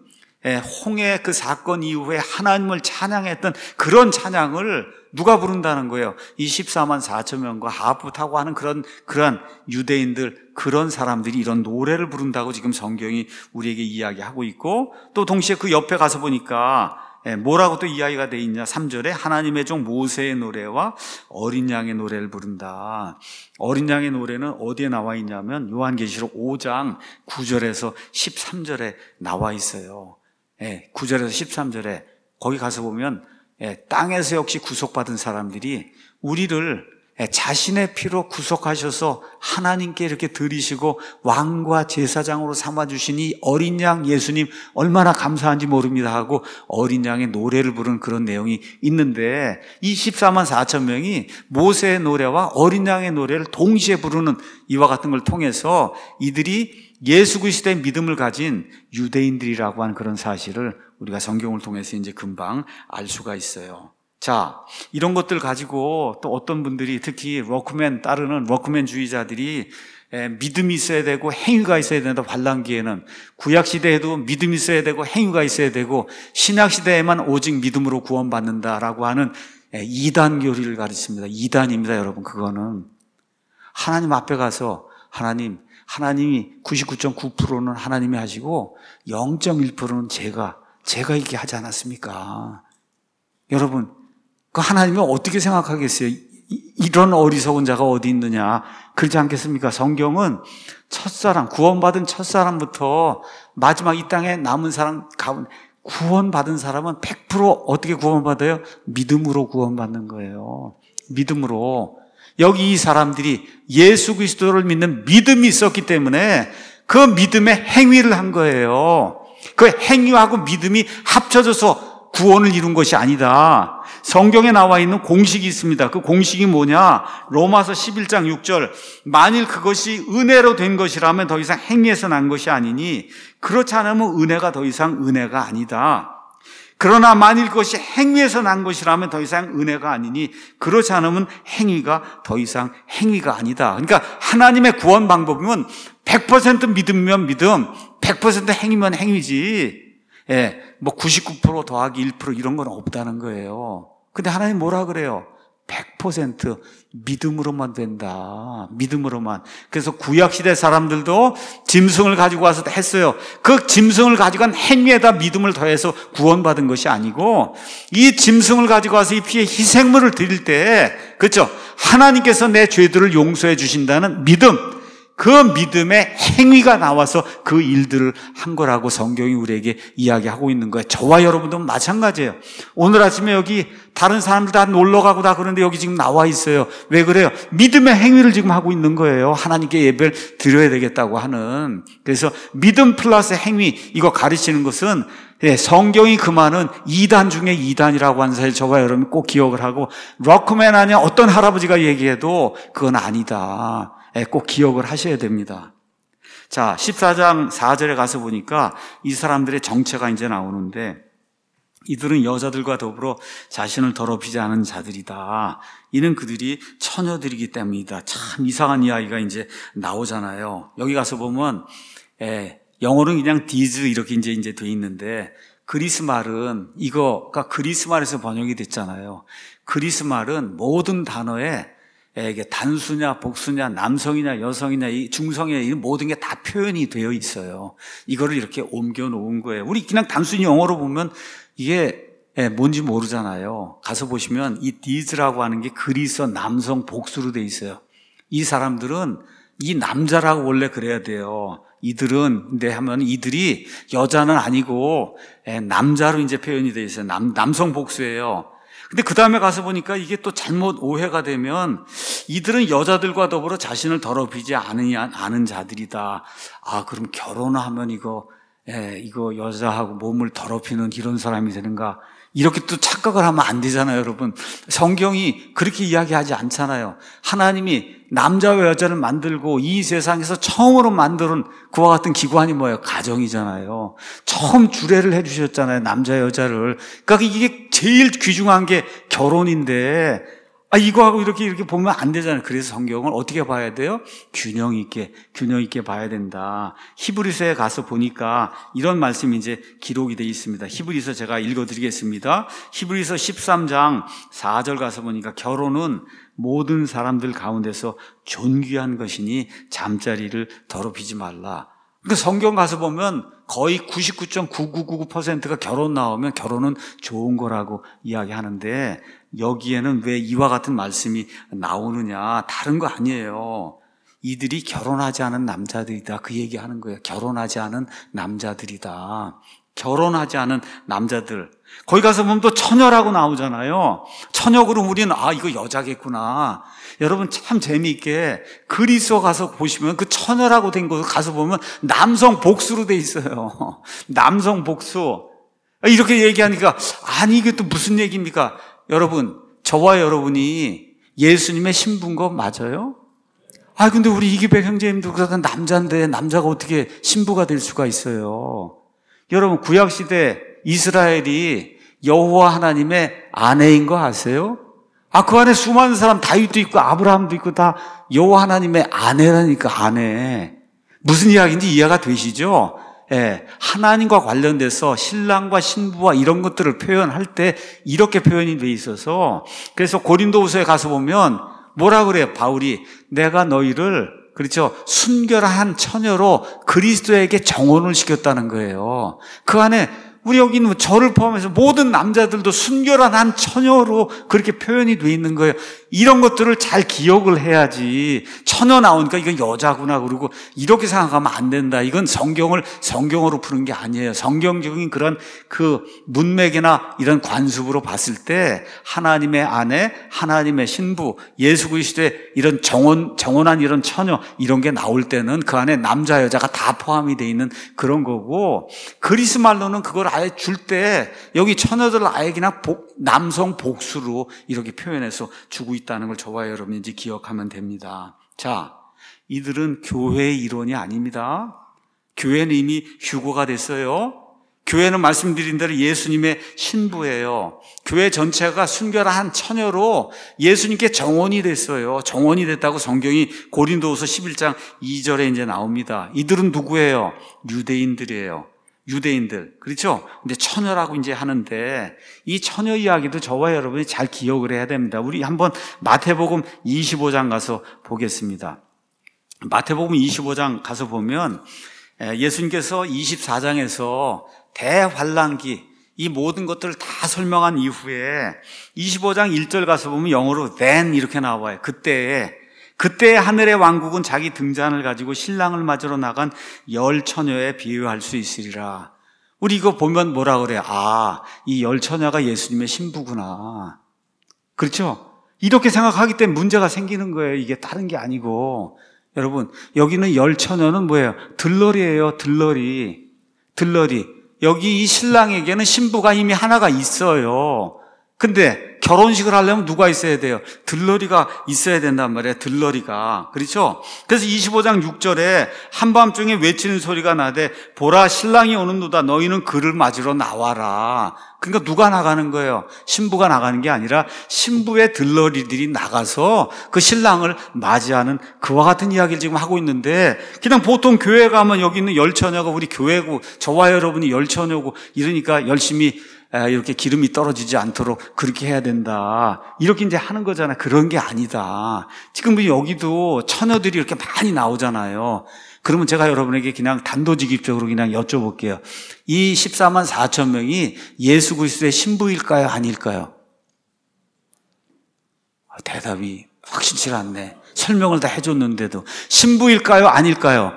Speaker 1: 홍해 그 사건 이후에 하나님을 찬양했던 그런 찬양을 누가 부른다는 거예요? 이 14만 4천 명과 하프 타고 하는 그런 유대인들, 그런 사람들이 이런 노래를 부른다고 지금 성경이 우리에게 이야기하고 있고, 또 동시에 그 옆에 가서 보니까 뭐라고 또 이야기가 돼 있냐? 3절에 하나님의 종 모세의 노래와 어린 양의 노래를 부른다. 어린 양의 노래는 어디에 나와 있냐면 요한계시록 5장 9절에서 13절에 나와 있어요. 9절에서 13절에 거기 가서 보면 땅에서 역시 구속받은 사람들이 우리를 자신의 피로 구속하셔서 하나님께 이렇게 드리시고 왕과 제사장으로 삼아주신 이 어린 양 예수님 얼마나 감사한지 모릅니다 하고 어린 양의 노래를 부르는 그런 내용이 있는데, 이 14만 4천 명이 모세의 노래와 어린 양의 노래를 동시에 부르는 이와 같은 걸 통해서 이들이 예수 그리스도의 믿음을 가진 유대인들이라고 하는 그런 사실을 우리가 성경을 통해서 이제 금방 알 수가 있어요. 자, 이런 것들 가지고 또 어떤 분들이 특히 따르는 워크맨주의자들이 믿음이 있어야 되고 행위가 있어야 된다. 환란기에는 구약시대에도 믿음이 있어야 되고 행위가 있어야 되고 신약시대에만 오직 믿음으로 구원받는다라고 하는 이단 교리를 가르칩니다. 이단입니다, 여러분. 그거는 하나님 앞에 가서 하나님이 99.9%는 하나님이 하시고 0.1%는 제가 이렇게 하지 않았습니까? 여러분, 그 하나님이 어떻게 생각하겠어요? 이런 어리석은 자가 어디 있느냐? 그렇지 않겠습니까? 성경은 구원받은 첫사람부터 마지막 이 땅에 남은 사람 가운데 구원받은 사람은 100% 어떻게 구원받아요? 믿음으로 구원받는 거예요. 믿음으로. 여기 이 사람들이 예수 그리스도를 믿는 믿음이 있었기 때문에 그 믿음의 행위를 한 거예요. 그 행위하고 믿음이 합쳐져서 구원을 이룬 것이 아니다. 성경에 나와 있는 공식이 있습니다. 그 공식이 뭐냐? 로마서 11장 6절. 만일 그것이 은혜로 된 것이라면 더 이상 행위에서 난 것이 아니니 그렇지 않으면 은혜가 더 이상 은혜가 아니다. 그러나 만일 그것이 행위에서 난 것이라면 더 이상 은혜가 아니니 그렇지 않으면 행위가 더 이상 행위가 아니다. 그러니까 하나님의 구원 방법이면 100% 믿음이면 믿음, 100% 행위면 행위지. 99% 더하기 1% 이런 건 없다는 거예요. 근데 하나님 뭐라 그래요? 100% 믿음으로만 된다. 믿음으로만. 그래서 구약시대 사람들도 짐승을 가지고 와서 했어요. 그 짐승을 가지고 간 행위에다 믿음을 더해서 구원받은 것이 아니고, 이 짐승을 가지고 와서 이 피에 희생물을 드릴 때, 그렇죠? 하나님께서 내 죄들을 용서해 주신다는 믿음, 그 믿음의 행위가 나와서 그 일들을 한 거라고 성경이 우리에게 이야기하고 있는 거예요. 저와 여러분도 마찬가지예요. 오늘 아침에 여기 다른 사람들 다 놀러 가고 다 그런데 여기 지금 나와 있어요. 왜 그래요? 믿음의 행위를 지금 하고 있는 거예요. 하나님께 예배를 드려야 되겠다고 하는. 그래서 믿음 플러스 행위, 이거 가르치는 것은 성경이 금하는 이단 중에 이단이라고 하는 사실 저와 여러분이 꼭 기억을 하고, 럭커맨 아니야 어떤 할아버지가 얘기해도 그건 아니다. 꼭 기억을 하셔야 됩니다. 자, 14장 4절에 가서 보니까 이 사람들의 정체가 이제 나오는데, 이들은 여자들과 더불어 자신을 더럽히지 않은 자들이다. 이는 그들이 처녀들이기 때문이다. 참 이상한 이야기가 이제 나오잖아요. 여기 가서 보면 영어는 그냥 these 이렇게 이제 돼 있는데, 그리스 말은 이거가 그리스 말에서 번역이 됐잖아요. 그리스 말은 모든 단어에 이게 단수냐 복수냐 남성이냐 여성이냐 이 중성이냐 이 모든 게 다 표현이 되어 있어요. 이거를 이렇게 옮겨 놓은 거예요. 우리 그냥 단순히 영어로 보면 이게 뭔지 모르잖아요. 가서 보시면 이 these라고 하는 게 그리스어 남성 복수로 돼 있어요. 이 사람들은 이 남자라고 원래 그래야 돼요. 이들은 근데 하면 이들이 여자는 아니고 남자로 이제 표현이 돼 있어요. 남성 복수예요. 근데 그 다음에 가서 보니까 이게 또 잘못 오해가 되면 이들은 여자들과 더불어 자신을 더럽히지 않은 자들이다. 아, 그럼 결혼하면 이거 여자하고 몸을 더럽히는 이런 사람이 되는가? 이렇게 또 착각을 하면 안 되잖아요, 여러분. 성경이 그렇게 이야기하지 않잖아요. 하나님이 남자와 여자를 만들고 이 세상에서 처음으로 만드는 그와 같은 기관이 뭐예요? 가정이잖아요. 처음 주례를 해주셨잖아요, 남자 여자를. 그러니까 이게 제일 귀중한 게 결혼인데 이거하고 이렇게 보면 안 되잖아요. 그래서 성경을 어떻게 봐야 돼요? 균형 있게 봐야 된다. 히브리서에 가서 보니까 이런 말씀이 이제 기록이 되어 있습니다. 히브리서 제가 읽어드리겠습니다. 히브리서 13장 4절 가서 보니까 결혼은 모든 사람들 가운데서 존귀한 것이니 잠자리를 더럽히지 말라. 그러니까 성경 가서 보면 거의 99.9999%가 결혼 나오면 결혼은 좋은 거라고 이야기하는데 여기에는 왜 이와 같은 말씀이 나오느냐? 다른 거 아니에요. 이들이 결혼하지 않은 남자들이다. 그 얘기하는 거예요. 결혼하지 않은 남자들이다. 결혼하지 않은 남자들. 거기 가서 보면 또 처녀라고 나오잖아요. 처녀 그럼 우리는 이거 여자겠구나. 여러분 참 재미있게 그리스어 가서 보시면 그 처녀라고 된 곳 가서 보면 남성 복수로 돼 있어요. 남성 복수. 이렇게 얘기하니까 이게 또 무슨 얘기입니까? 여러분, 저와 여러분이 예수님의 신부인 거 맞아요? 근데 우리 이기백 형제님도 그러던 남자인데 남자가 어떻게 신부가 될 수가 있어요? 여러분, 구약시대 이스라엘이 여호와 하나님의 아내인 거 아세요? 그 안에 수많은 사람 다윗도 있고 아브라함도 있고 다 여호와 하나님의 아내라니까 아내. 무슨 이야기인지 이해가 되시죠? 하나님과 관련돼서 신랑과 신부와 이런 것들을 표현할 때 이렇게 표현이 돼 있어서 그래서 고린도후서에 가서 보면 뭐라 그래요? 바울이 내가 너희를 그렇죠. 순결한 처녀로 그리스도에게 정혼을 시켰다는 거예요. 그 안에 우리 여기는 저를 포함해서 모든 남자들도 순결한 한 처녀로 그렇게 표현이 돼 있는 거예요. 이런 것들을 잘 기억을 해야지. 처녀 나오니까 이건 여자구나 그러고 이렇게 생각하면 안 된다. 이건 성경으로 푸는 게 아니에요. 성경적인 그런 그 문맥이나 이런 관습으로 봤을 때 하나님의 아내, 하나님의 신부, 예수 그리스도의 이런 정혼한 이런 처녀 이런 게 나올 때는 그 안에 남자 여자가 다 포함이 돼 있는 그런 거고 그리스 말로는 그걸 아예 줄 때 여기 처녀들을 아예 그냥 남성 복수로 이렇게 표현해서 주고 있다는 걸 저와 여러분이 이제 기억하면 됩니다. 자, 이들은 교회의 일원이 아닙니다. 교회는 이미 휴거가 됐어요. 교회는 말씀드린 대로 예수님의 신부예요. 교회 전체가 순결한 처녀로 예수님께 정혼이 됐어요. 정혼이 됐다고 성경이 고린도후서 11장 2절에 이제 나옵니다. 이들은 누구예요? 유대인들이에요. 유대인들. 그렇죠? 근데 처녀라고 이제 하는데 이 처녀 이야기도 저와 여러분이 잘 기억을 해야 됩니다. 우리 한번 마태복음 25장 가서 보겠습니다. 마태복음 25장 가서 보면 예수님께서 24장에서 대환란기 이 모든 것들을 다 설명한 이후에 25장 1절 가서 보면 영어로 then 이렇게 나와요. 그때 하늘의 왕국은 자기 등잔을 가지고 신랑을 맞으러 나간 열 처녀에 비유할 수 있으리라. 우리 이거 보면 뭐라 그래요? 이 열 처녀가 예수님의 신부구나. 그렇죠? 이렇게 생각하기 때문에 문제가 생기는 거예요. 이게 다른 게 아니고. 여러분, 여기는 열 처녀는 뭐예요? 들러리예요. 들러리. 여기 이 신랑에게는 신부가 이미 하나가 있어요. 근데 결혼식을 하려면 누가 있어야 돼요? 들러리가 있어야 된단 말이에요. 들러리가. 그렇죠? 그래서 25장 6절에 한밤중에 외치는 소리가 나되 보라 신랑이 오는도다 너희는 그를 맞으러 나와라. 그러니까 누가 나가는 거예요? 신부가 나가는 게 아니라 신부의 들러리들이 나가서 그 신랑을 맞이하는 그와 같은 이야기를 지금 하고 있는데, 그냥 보통 교회 가면 여기 있는 열처녀가 우리 교회고 저와 여러분이 열처녀고 이러니까 열심히 이렇게 기름이 떨어지지 않도록 그렇게 해야 된다, 이렇게 이제 하는 거잖아요. 그런 게 아니다. 지금 여기도 처녀들이 이렇게 많이 나오잖아요. 그러면 제가 여러분에게 그냥 단도직입적으로 그냥 여쭤볼게요. 이 14만 4천 명이 예수 그리스도의 신부일까요? 아닐까요? 대답이 확실치 않네. 설명을 다 해줬는데도. 신부일까요? 아닐까요?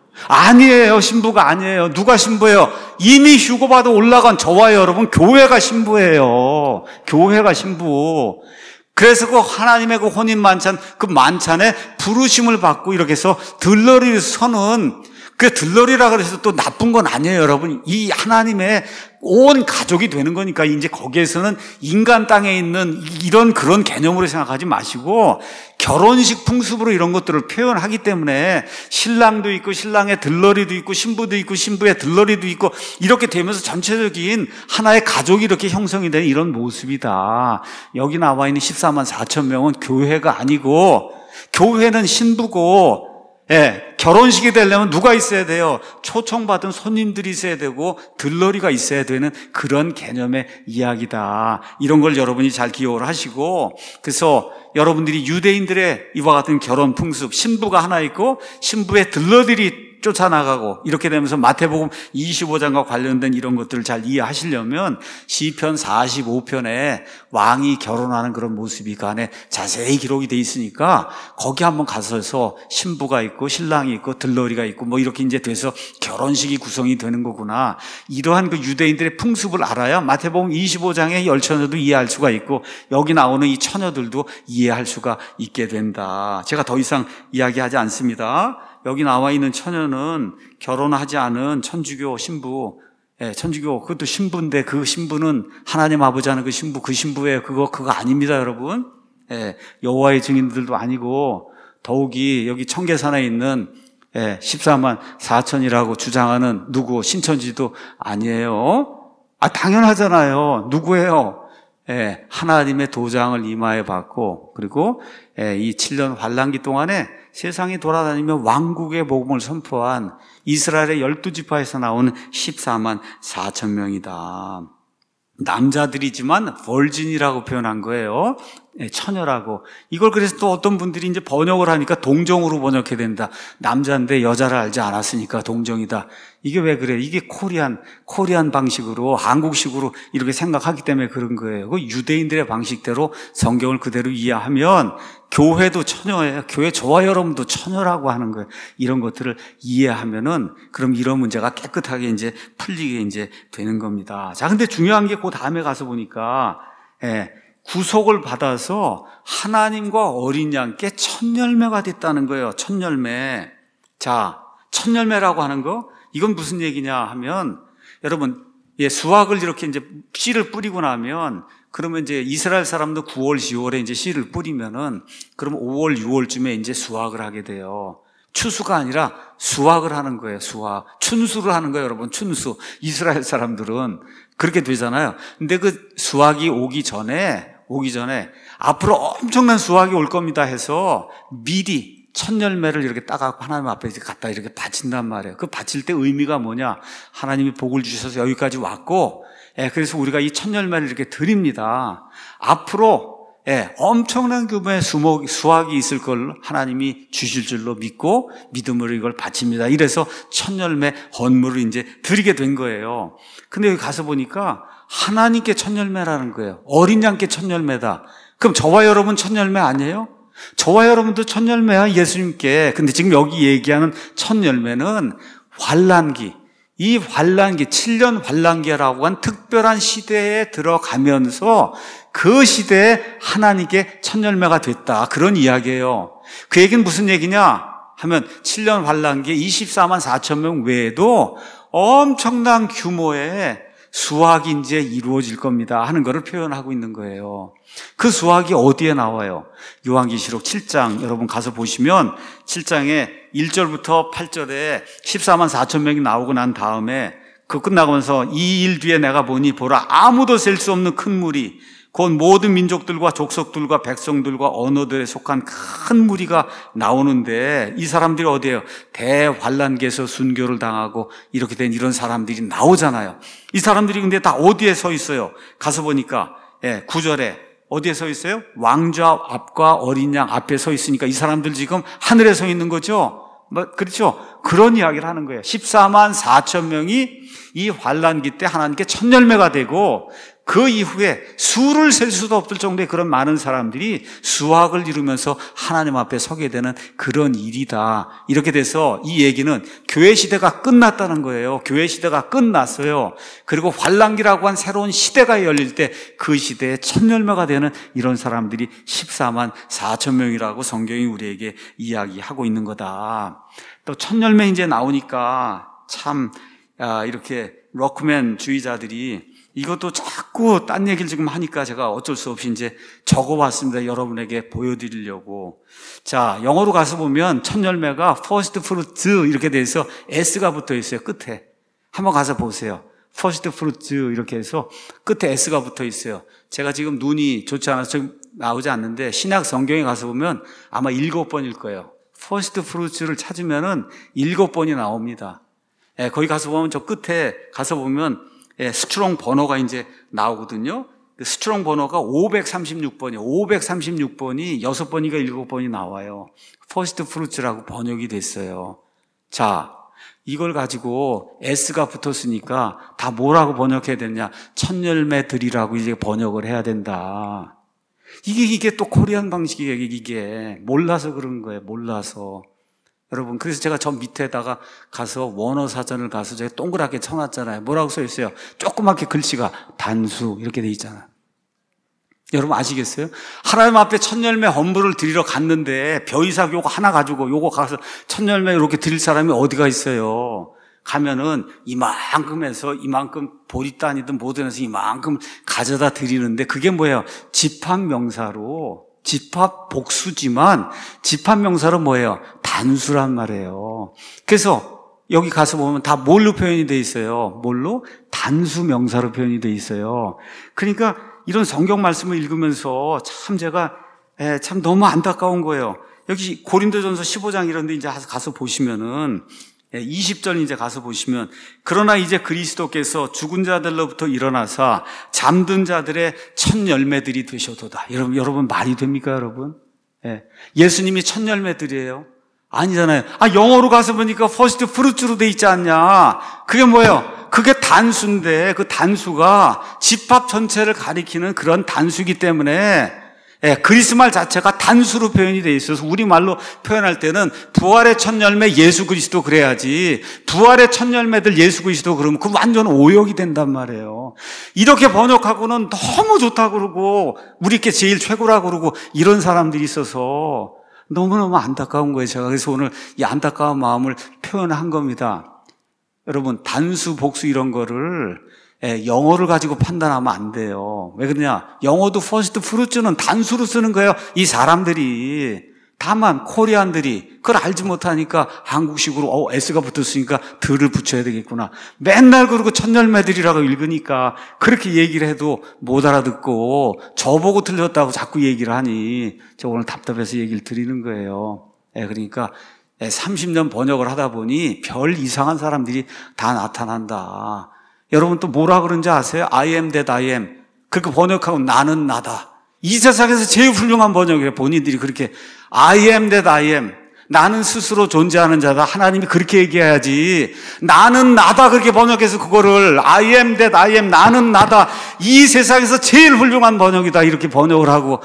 Speaker 1: 아니에요. 신부가 아니에요. 누가 신부예요? 이미 휴거받아 올라간 저와 여러분, 교회가 신부예요. 교회가 신부. 그래서 그 하나님의 그 혼인 만찬, 그 만찬에 부르심을 받고 이렇게 해서 들러리를 서는, 그 들러리라 그래서 또 나쁜 건 아니에요, 여러분. 이 하나님의 온 가족이 되는 거니까 이제 거기에서는 인간 땅에 있는 이런 그런 개념으로 생각하지 마시고 결혼식 풍습으로 이런 것들을 표현하기 때문에 신랑도 있고 신랑의 들러리도 있고 신부도 있고 신부의 들러리도 있고 이렇게 되면서 전체적인 하나의 가족이 이렇게 형성이 되는 이런 모습이다. 여기 나와 있는 14만 4천 명은 교회가 아니고, 교회는 신부고, 결혼식이 되려면 누가 있어야 돼요? 초청받은 손님들이 있어야 되고 들러리가 있어야 되는 그런 개념의 이야기다. 이런 걸 여러분이 잘 기억을 하시고, 그래서 여러분들이 유대인들의 이와 같은 결혼 풍습, 신부가 하나 있고 신부의 들러리들이 쫓아나가고 이렇게 되면서 마태복음 25장과 관련된 이런 것들을 잘 이해하시려면 시편 45편에 왕이 결혼하는 그런 모습이 그 안에 자세히 기록이 돼 있으니까 거기 한번 가서서 신부가 있고 신랑이 있고 들러리가 있고 뭐 이렇게 이제 돼서 결혼식이 구성이 되는 거구나, 이러한 그 유대인들의 풍습을 알아야 마태복음 25장의 열처녀도 이해할 수가 있고 여기 나오는 이 처녀들도 이해할 수가 있게 된다. 제가 더 이상 이야기하지 않습니다. 여기 나와 있는 처녀는 결혼하지 않은 천주교 신부, 천주교, 그것도 신부인데 그 신부는 하나님 아버지 하는 그 신부예요. 그거 아닙니다, 여러분. 여호와의 증인들도 아니고, 더욱이 여기 청계산에 있는 14만 4천이라고 주장하는 누구 신천지도 아니에요. 당연하잖아요. 누구예요? 하나님의 도장을 이마에 받고, 그리고 이 7년 환란기 동안에 세상에 돌아다니며 왕국의 복음을 선포한 이스라엘의 12지파에서 나온 14만 4천 명이다. 남자들이지만 벌진이라고 표현한 거예요. 처녀라고. 이걸 그래서 또 어떤 분들이 이제 번역을 하니까 동정으로 번역해야 된다. 남자인데 여자를 알지 않았으니까 동정이다. 이게 왜 그래? 이게 코리안 방식으로, 한국식으로 이렇게 생각하기 때문에 그런 거예요. 그 유대인들의 방식대로 성경을 그대로 이해하면 교회도 처녀예요. 교회 저와 여러분도 처녀라고 하는 거예요. 이런 것들을 이해하면은 그럼 이런 문제가 깨끗하게 이제 풀리게 이제 되는 겁니다. 자, 근데 중요한 게 그 다음에 가서 보니까, 구속을 받아서 하나님과 어린 양께 첫 열매가 됐다는 거예요. 첫 열매. 자, 첫 열매라고 하는 거, 이건 무슨 얘기냐 하면, 여러분, 수확을 이렇게 이제 씨를 뿌리고 나면, 그러면 이제 이스라엘 사람도 9월, 10월에 이제 씨를 뿌리면은, 그러면 5월, 6월쯤에 이제 수확을 하게 돼요. 추수가 아니라 수확을 하는 거예요. 수확. 춘수를 하는 거예요, 여러분. 춘수. 이스라엘 사람들은 그렇게 되잖아요. 근데 그 수확이 오기 전에 앞으로 엄청난 수확이 올 겁니다 해서 미리 첫 열매를 이렇게 따갖고 하나님 앞에 갖다 이렇게 바친단 말이에요. 그 바칠 때 의미가 뭐냐? 하나님이 복을 주셔서 여기까지 왔고, 그래서 우리가 이 첫 열매를 이렇게 드립니다. 앞으로 엄청난 규모의 수확이 있을 걸 하나님이 주실 줄로 믿고 믿음으로 이걸 바칩니다. 이래서 첫 열매 헌물을 이제 드리게 된 거예요. 근데 여기 가서 보니까 하나님께 첫 열매라는 거예요. 어린 양께 첫 열매다. 그럼 저와 여러분 첫 열매 아니에요? 저와 여러분도 첫 열매야, 예수님께. 근데 지금 여기 얘기하는 첫 열매는 환란기, 이 환란기, 7년 환란기라고 한 특별한 시대에 들어가면서 그 시대에 하나님께 첫 열매가 됐다, 그런 이야기예요. 그 얘기는 무슨 얘기냐 하면 7년 환란기에 24만 4천 명 외에도 엄청난 규모의 수확이 이제 이루어질 겁니다 하는 것을 표현하고 있는 거예요. 그 수확이 어디에 나와요? 요한계시록 7장 여러분 가서 보시면 7장에 1절부터 8절에 14만 4천 명이 나오고 난 다음에 그 끝나면서 이 일 뒤에 내가 보니 보라 아무도 셀 수 없는 큰 무리 곧 모든 민족들과 족속들과 백성들과 언어들에 속한 큰 무리가 나오는데 이 사람들이 어디예요? 대환란기에서 순교를 당하고 이렇게 된 이런 사람들이 나오잖아요. 이 사람들이 근데 다 어디에 서 있어요? 가서 보니까 9절에 어디에 서 있어요? 왕좌 앞과 어린 양 앞에 서 있으니까 이 사람들 지금 하늘에 서 있는 거죠. 그렇죠? 그런 이야기를 하는 거예요. 14만 4천 명이 이 환란기 때 하나님께 첫 열매가 되고 그 이후에 수를 셀 수도 없을 정도의 그런 많은 사람들이 수확을 이루면서 하나님 앞에 서게 되는 그런 일이다. 이렇게 돼서 이 얘기는 교회 시대가 끝났다는 거예요. 교회 시대가 끝났어요. 그리고 환란기라고 한 새로운 시대가 열릴 때 그 시대의 첫 열매가 되는 이런 사람들이 14만 4천 명이라고 성경이 우리에게 이야기하고 있는 거다. 또 첫 열매 이제 나오니까 참 이렇게 럭크맨 주의자들이 이것도 자꾸 딴 얘기를 지금 하니까 제가 어쩔 수 없이 이제 적어봤습니다. 여러분에게 보여드리려고. 자, 영어로 가서 보면 첫 열매가 first fruit 이렇게 돼 있어 S가 붙어 있어요. 끝에. 한번 가서 보세요. first fruit 이렇게 해서 끝에 S가 붙어 있어요. 제가 지금 눈이 좋지 않아서 지금 나오지 않는데 신약 성경에 가서 보면 아마 7번일 거예요. first fruits를 찾으면은 7번이 나옵니다. 거기 가서 보면 저 끝에 가서 보면 스트롱 번호가 이제 나오거든요. 그 스트롱 번호가 536번이에요. 536번이 6번인가 7번이 나와요. 퍼스트 프루츠라고 번역이 됐어요. 자, 이걸 가지고 S가 붙었으니까 다 뭐라고 번역해야 되냐? 첫 열매들이라고 이제 번역을 해야 된다. 이게 또 코리안 방식이에요. 이게 몰라서 그런 거예요. 몰라서. 여러분, 그래서 제가 저 밑에다가 가서 원어 사전을 가서 제가 동그랗게 쳐놨잖아요. 뭐라고 써 있어요? 조그맣게 글씨가 단수 이렇게 돼 있잖아요. 여러분 아시겠어요? 하나님 앞에 첫 열매 헌물을 드리러 갔는데 벼이삭 요거 하나 가지고 요거 가서 첫 열매 이렇게 드릴 사람이 어디가 있어요? 가면은 이만큼에서 이만큼 보리단이든 뭐든 해서 이만큼 가져다 드리는데 그게 뭐예요? 집합명사로 집합 복수지만 집합명사로 뭐예요? 단수란 말이에요. 그래서 여기 가서 보면 다 뭘로 표현이 돼 있어요? 뭘로? 단수명사로 표현이 돼 있어요. 그러니까 이런 성경 말씀을 읽으면서 참 제가 참 너무 안타까운 거예요. 여기 고린도전서 15장 이런 데 이제 가서 보시면은 20절 이제 가서 보시면 그러나 이제 그리스도께서 죽은 자들로부터 일어나사 잠든 자들의 첫 열매들이 되셔도다. 여러분 말이 됩니까, 여러분? 예수님이 첫 열매들이에요? 아니잖아요. 영어로 가서 보니까 퍼스트 프루츠로 돼 있지 않냐? 그게 뭐예요? 그게 단수인데 그 단수가 집합 전체를 가리키는 그런 단수이기 때문에 그리스말 자체가 단수로 표현이 돼 있어서 우리말로 표현할 때는 부활의 첫 열매 예수 그리스도 그래야지 부활의 첫 열매들 예수 그리스도 그러면 그 완전 오역이 된단 말이에요. 이렇게 번역하고는 너무 좋다고 그러고 우리께 제일 최고라고 그러고 이런 사람들이 있어서 너무너무 안타까운 거예요. 제가 그래서 오늘 이 안타까운 마음을 표현한 겁니다. 여러분 단수 복수 이런 거를 영어를 가지고 판단하면 안 돼요. 왜 그러냐? 영어도 퍼스트 프루츠는 단수로 쓰는 거예요. 이 사람들이. 다만 코리안들이 그걸 알지 못하니까 한국식으로 S가 붙었으니까 들을 붙여야 되겠구나. 맨날 그러고 첫 열매들이라고 읽으니까 그렇게 얘기를 해도 못 알아듣고 저보고 틀렸다고 자꾸 얘기를 하니 제가 오늘 답답해서 얘기를 드리는 거예요. 그러니까 30년 번역을 하다 보니 별 이상한 사람들이 다 나타난다. 여러분 또 뭐라 그런지 아세요? I am that I am. 그렇게 번역하고 나는 나다. 이 세상에서 제일 훌륭한 번역이에요. 본인들이 그렇게 I am that I am. 나는 스스로 존재하는 자다. 하나님이 그렇게 얘기해야지. 나는 나다 그렇게 번역해서 그거를 I am that I am. 나는 나다. 이 세상에서 제일 훌륭한 번역이다. 이렇게 번역을 하고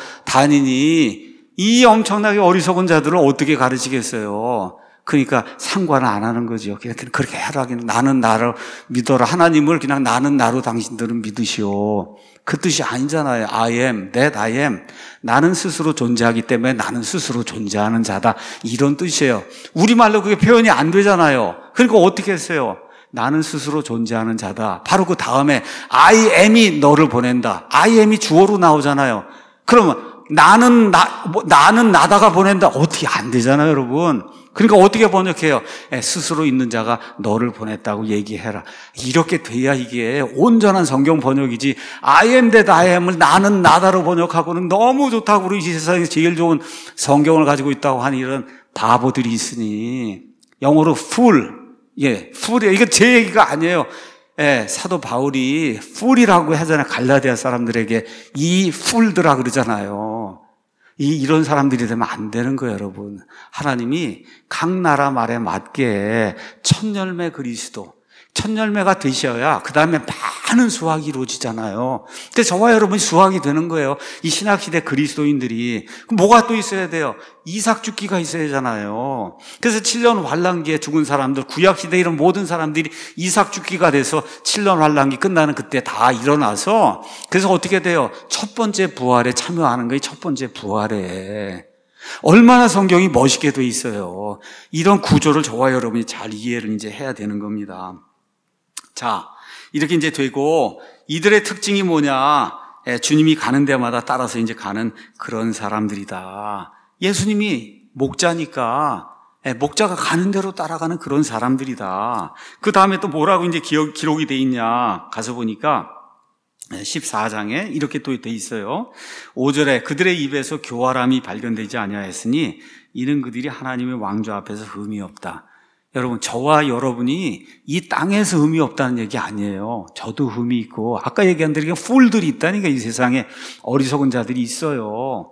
Speaker 1: 다니니 이 엄청나게 어리석은 자들을 어떻게 가르치겠어요? 그러니까 상관을 안 하는 거죠. 그냥 그렇게 하라기는 나는 나를 믿어라. 하나님을 그냥 나는 나로 당신들은 믿으시오. 그 뜻이 아니잖아요. I am, that I am. 나는 스스로 존재하기 때문에 나는 스스로 존재하는 자다. 이런 뜻이에요. 우리말로 그게 표현이 안 되잖아요. 그러니까 어떻게 했어요? 나는 스스로 존재하는 자다. 바로 그 다음에 I am이 너를 보낸다. I am이 주어로 나오잖아요. 그러면 나는 나다가 보낸다. 어떻게 안 되잖아요, 여러분. 그러니까 어떻게 번역해요? 스스로 있는 자가 너를 보냈다고 얘기해라. 이렇게 돼야 이게 온전한 성경 번역이지. I am that I am을 나는 나다로 번역하고는 너무 좋다고 우리 세상에서 제일 좋은 성경을 가지고 있다고 하는 이런 바보들이 있으니 영어로 fool. fool이에요. 이거 제 얘기가 아니에요. 사도 바울이 fool이라고 하잖아요. 갈라디아 사람들에게 이 fool들아 그러잖아요. 이런 사람들이 되면 안 되는 거예요, 여러분. 하나님이 각 나라 말에 맞게 첫 열매 그리스도, 첫 열매가 되셔야 그 다음에 많은 수확이 이루어지잖아요. 근데 저와 여러분이 수확이 되는 거예요. 이 신학시대 그리스도인들이. 그럼 뭐가 또 있어야 돼요? 이삭 죽기가 있어야 하잖아요. 그래서 7년 환란기에 죽은 사람들, 구약시대 이런 모든 사람들이 이삭 죽기가 돼서 7년 환란기 끝나는 그때 다 일어나서 그래서 어떻게 돼요? 첫 번째 부활에 참여하는 거예요. 첫 번째 부활에. 얼마나 성경이 멋있게 돼 있어요. 이런 구조를 저와 여러분이 잘 이해를 이제 해야 되는 겁니다. 자, 이렇게 이제 되고 이들의 특징이 뭐냐? 주님이 가는 데마다 따라서 이제 가는 그런 사람들이다. 예수님이 목자니까 목자가 가는 대로 따라가는 그런 사람들이다. 그 다음에 또 뭐라고 이제 기록이 돼 있냐? 가서 보니까 14장에 이렇게 또 돼 있어요. 5절에 그들의 입에서 교활함이 발견되지 아니하였으니 이는 그들이 하나님의 왕좌 앞에서 흠이 없다. 여러분, 저와 여러분이 이 땅에서 흠이 없다는 얘기 아니에요. 저도 흠이 있고 아까 얘기한 대로 풀들이 있다니까. 이 세상에 어리석은 자들이 있어요.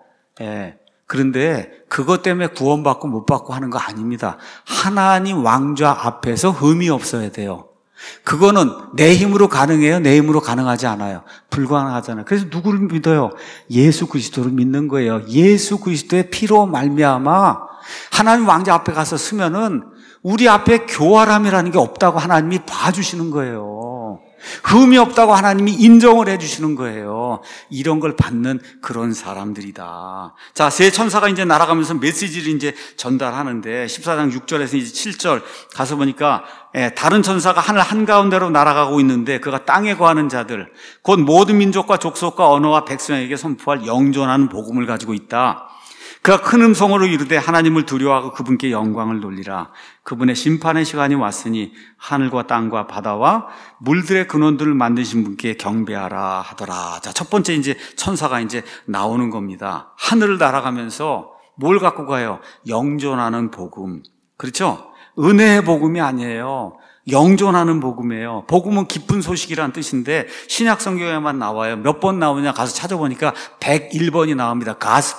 Speaker 1: 그런데 그것 때문에 구원받고 못 받고 하는 거 아닙니다. 하나님 왕좌 앞에서 흠이 없어야 돼요. 그거는 내 힘으로 가능해요? 내 힘으로 가능하지 않아요. 불가능하잖아요. 그래서 누구를 믿어요? 예수 그리스도를 믿는 거예요. 예수 그리스도의 피로 말미암아 하나님 왕좌 앞에 가서 서면은 우리 앞에 교활함이라는 게 없다고 하나님이 봐주시는 거예요. 흠이 없다고 하나님이 인정을 해주시는 거예요. 이런 걸 받는 그런 사람들이다. 자, 세 천사가 이제 날아가면서 메시지를 이제 전달하는데 14장 6절에서 이제 7절 가서 보니까 다른 천사가 하늘 한가운데로 날아가고 있는데 그가 땅에 거하는 자들 곧 모든 민족과 족속과 언어와 백성에게 선포할 영존하는 복음을 가지고 있다. 그가 큰 음성으로 이르되 하나님을 두려워하고 그분께 영광을 돌리라. 그분의 심판의 시간이 왔으니 하늘과 땅과 바다와 물들의 근원들을 만드신 분께 경배하라 하더라. 자, 첫 번째 이제 천사가 이제 나오는 겁니다. 하늘을 날아가면서 뭘 갖고 가요? 영존하는 복음. 그렇죠? 은혜의 복음이 아니에요. 영존하는 복음이에요. 복음은 기쁜 소식이라는 뜻인데 신약 성경에만 나와요. 몇 번 나오냐 가서 찾아보니까 101번이 나옵니다.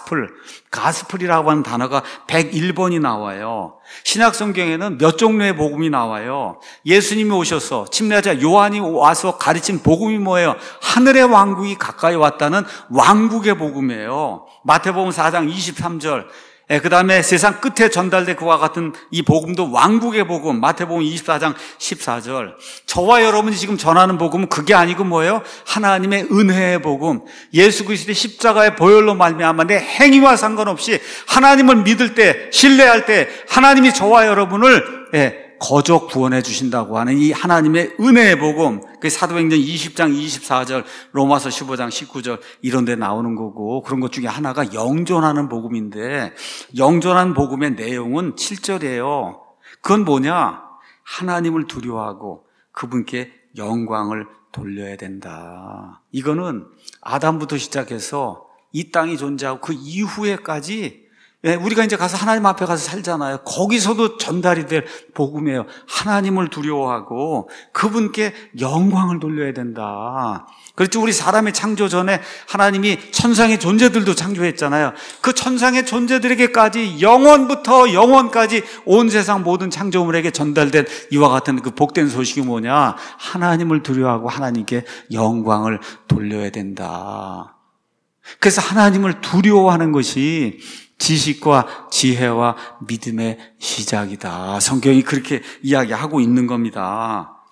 Speaker 1: 가스플이라고 하는 단어가 101번이 나와요. 신약 성경에는 몇 종류의 복음이 나와요. 예수님이 오셔서 침례자 요한이 와서 가르친 복음이 뭐예요? 하늘의 왕국이 가까이 왔다는 왕국의 복음이에요. 마태복음 4장 23절. 그 다음에 세상 끝에 전달된 그와 같은 이 복음도 왕국의 복음, 마태복음 24장 14절. 저와 여러분이 지금 전하는 복음은 그게 아니고 뭐예요? 하나님의 은혜의 복음. 예수 그리스도의 십자가의 보혈로 말미암아 내 행위와 상관없이 하나님을 믿을 때, 신뢰할 때 하나님이 저와 여러분을 거저 구원해 주신다고 하는 이 하나님의 은혜의 복음, 그 사도행전 20장 24절, 로마서 15장 19절 이런 데 나오는 거고, 그런 것 중에 하나가 영존하는 복음인데 영존한 복음의 내용은 7절이에요. 그건 뭐냐? 하나님을 두려워하고 그분께 영광을 돌려야 된다. 이거는 아담부터 시작해서 이 땅이 존재하고 그 이후에까지 우리가 이제 가서 하나님 앞에 가서 살잖아요. 거기서도 전달이 될 복음이에요. 하나님을 두려워하고 그분께 영광을 돌려야 된다. 그렇죠. 우리 사람의 창조 전에 하나님이 천상의 존재들도 창조했잖아요. 그 천상의 존재들에게까지 영원부터 영원까지 온 세상 모든 창조물에게 전달된 이와 같은 그 복된 소식이 뭐냐? 하나님을 두려워하고 하나님께 영광을 돌려야 된다. 그래서 하나님을 두려워하는 것이 지식과 지혜와 믿음의 시작이다. 성경이 그렇게 이야기하고 있는 겁니다.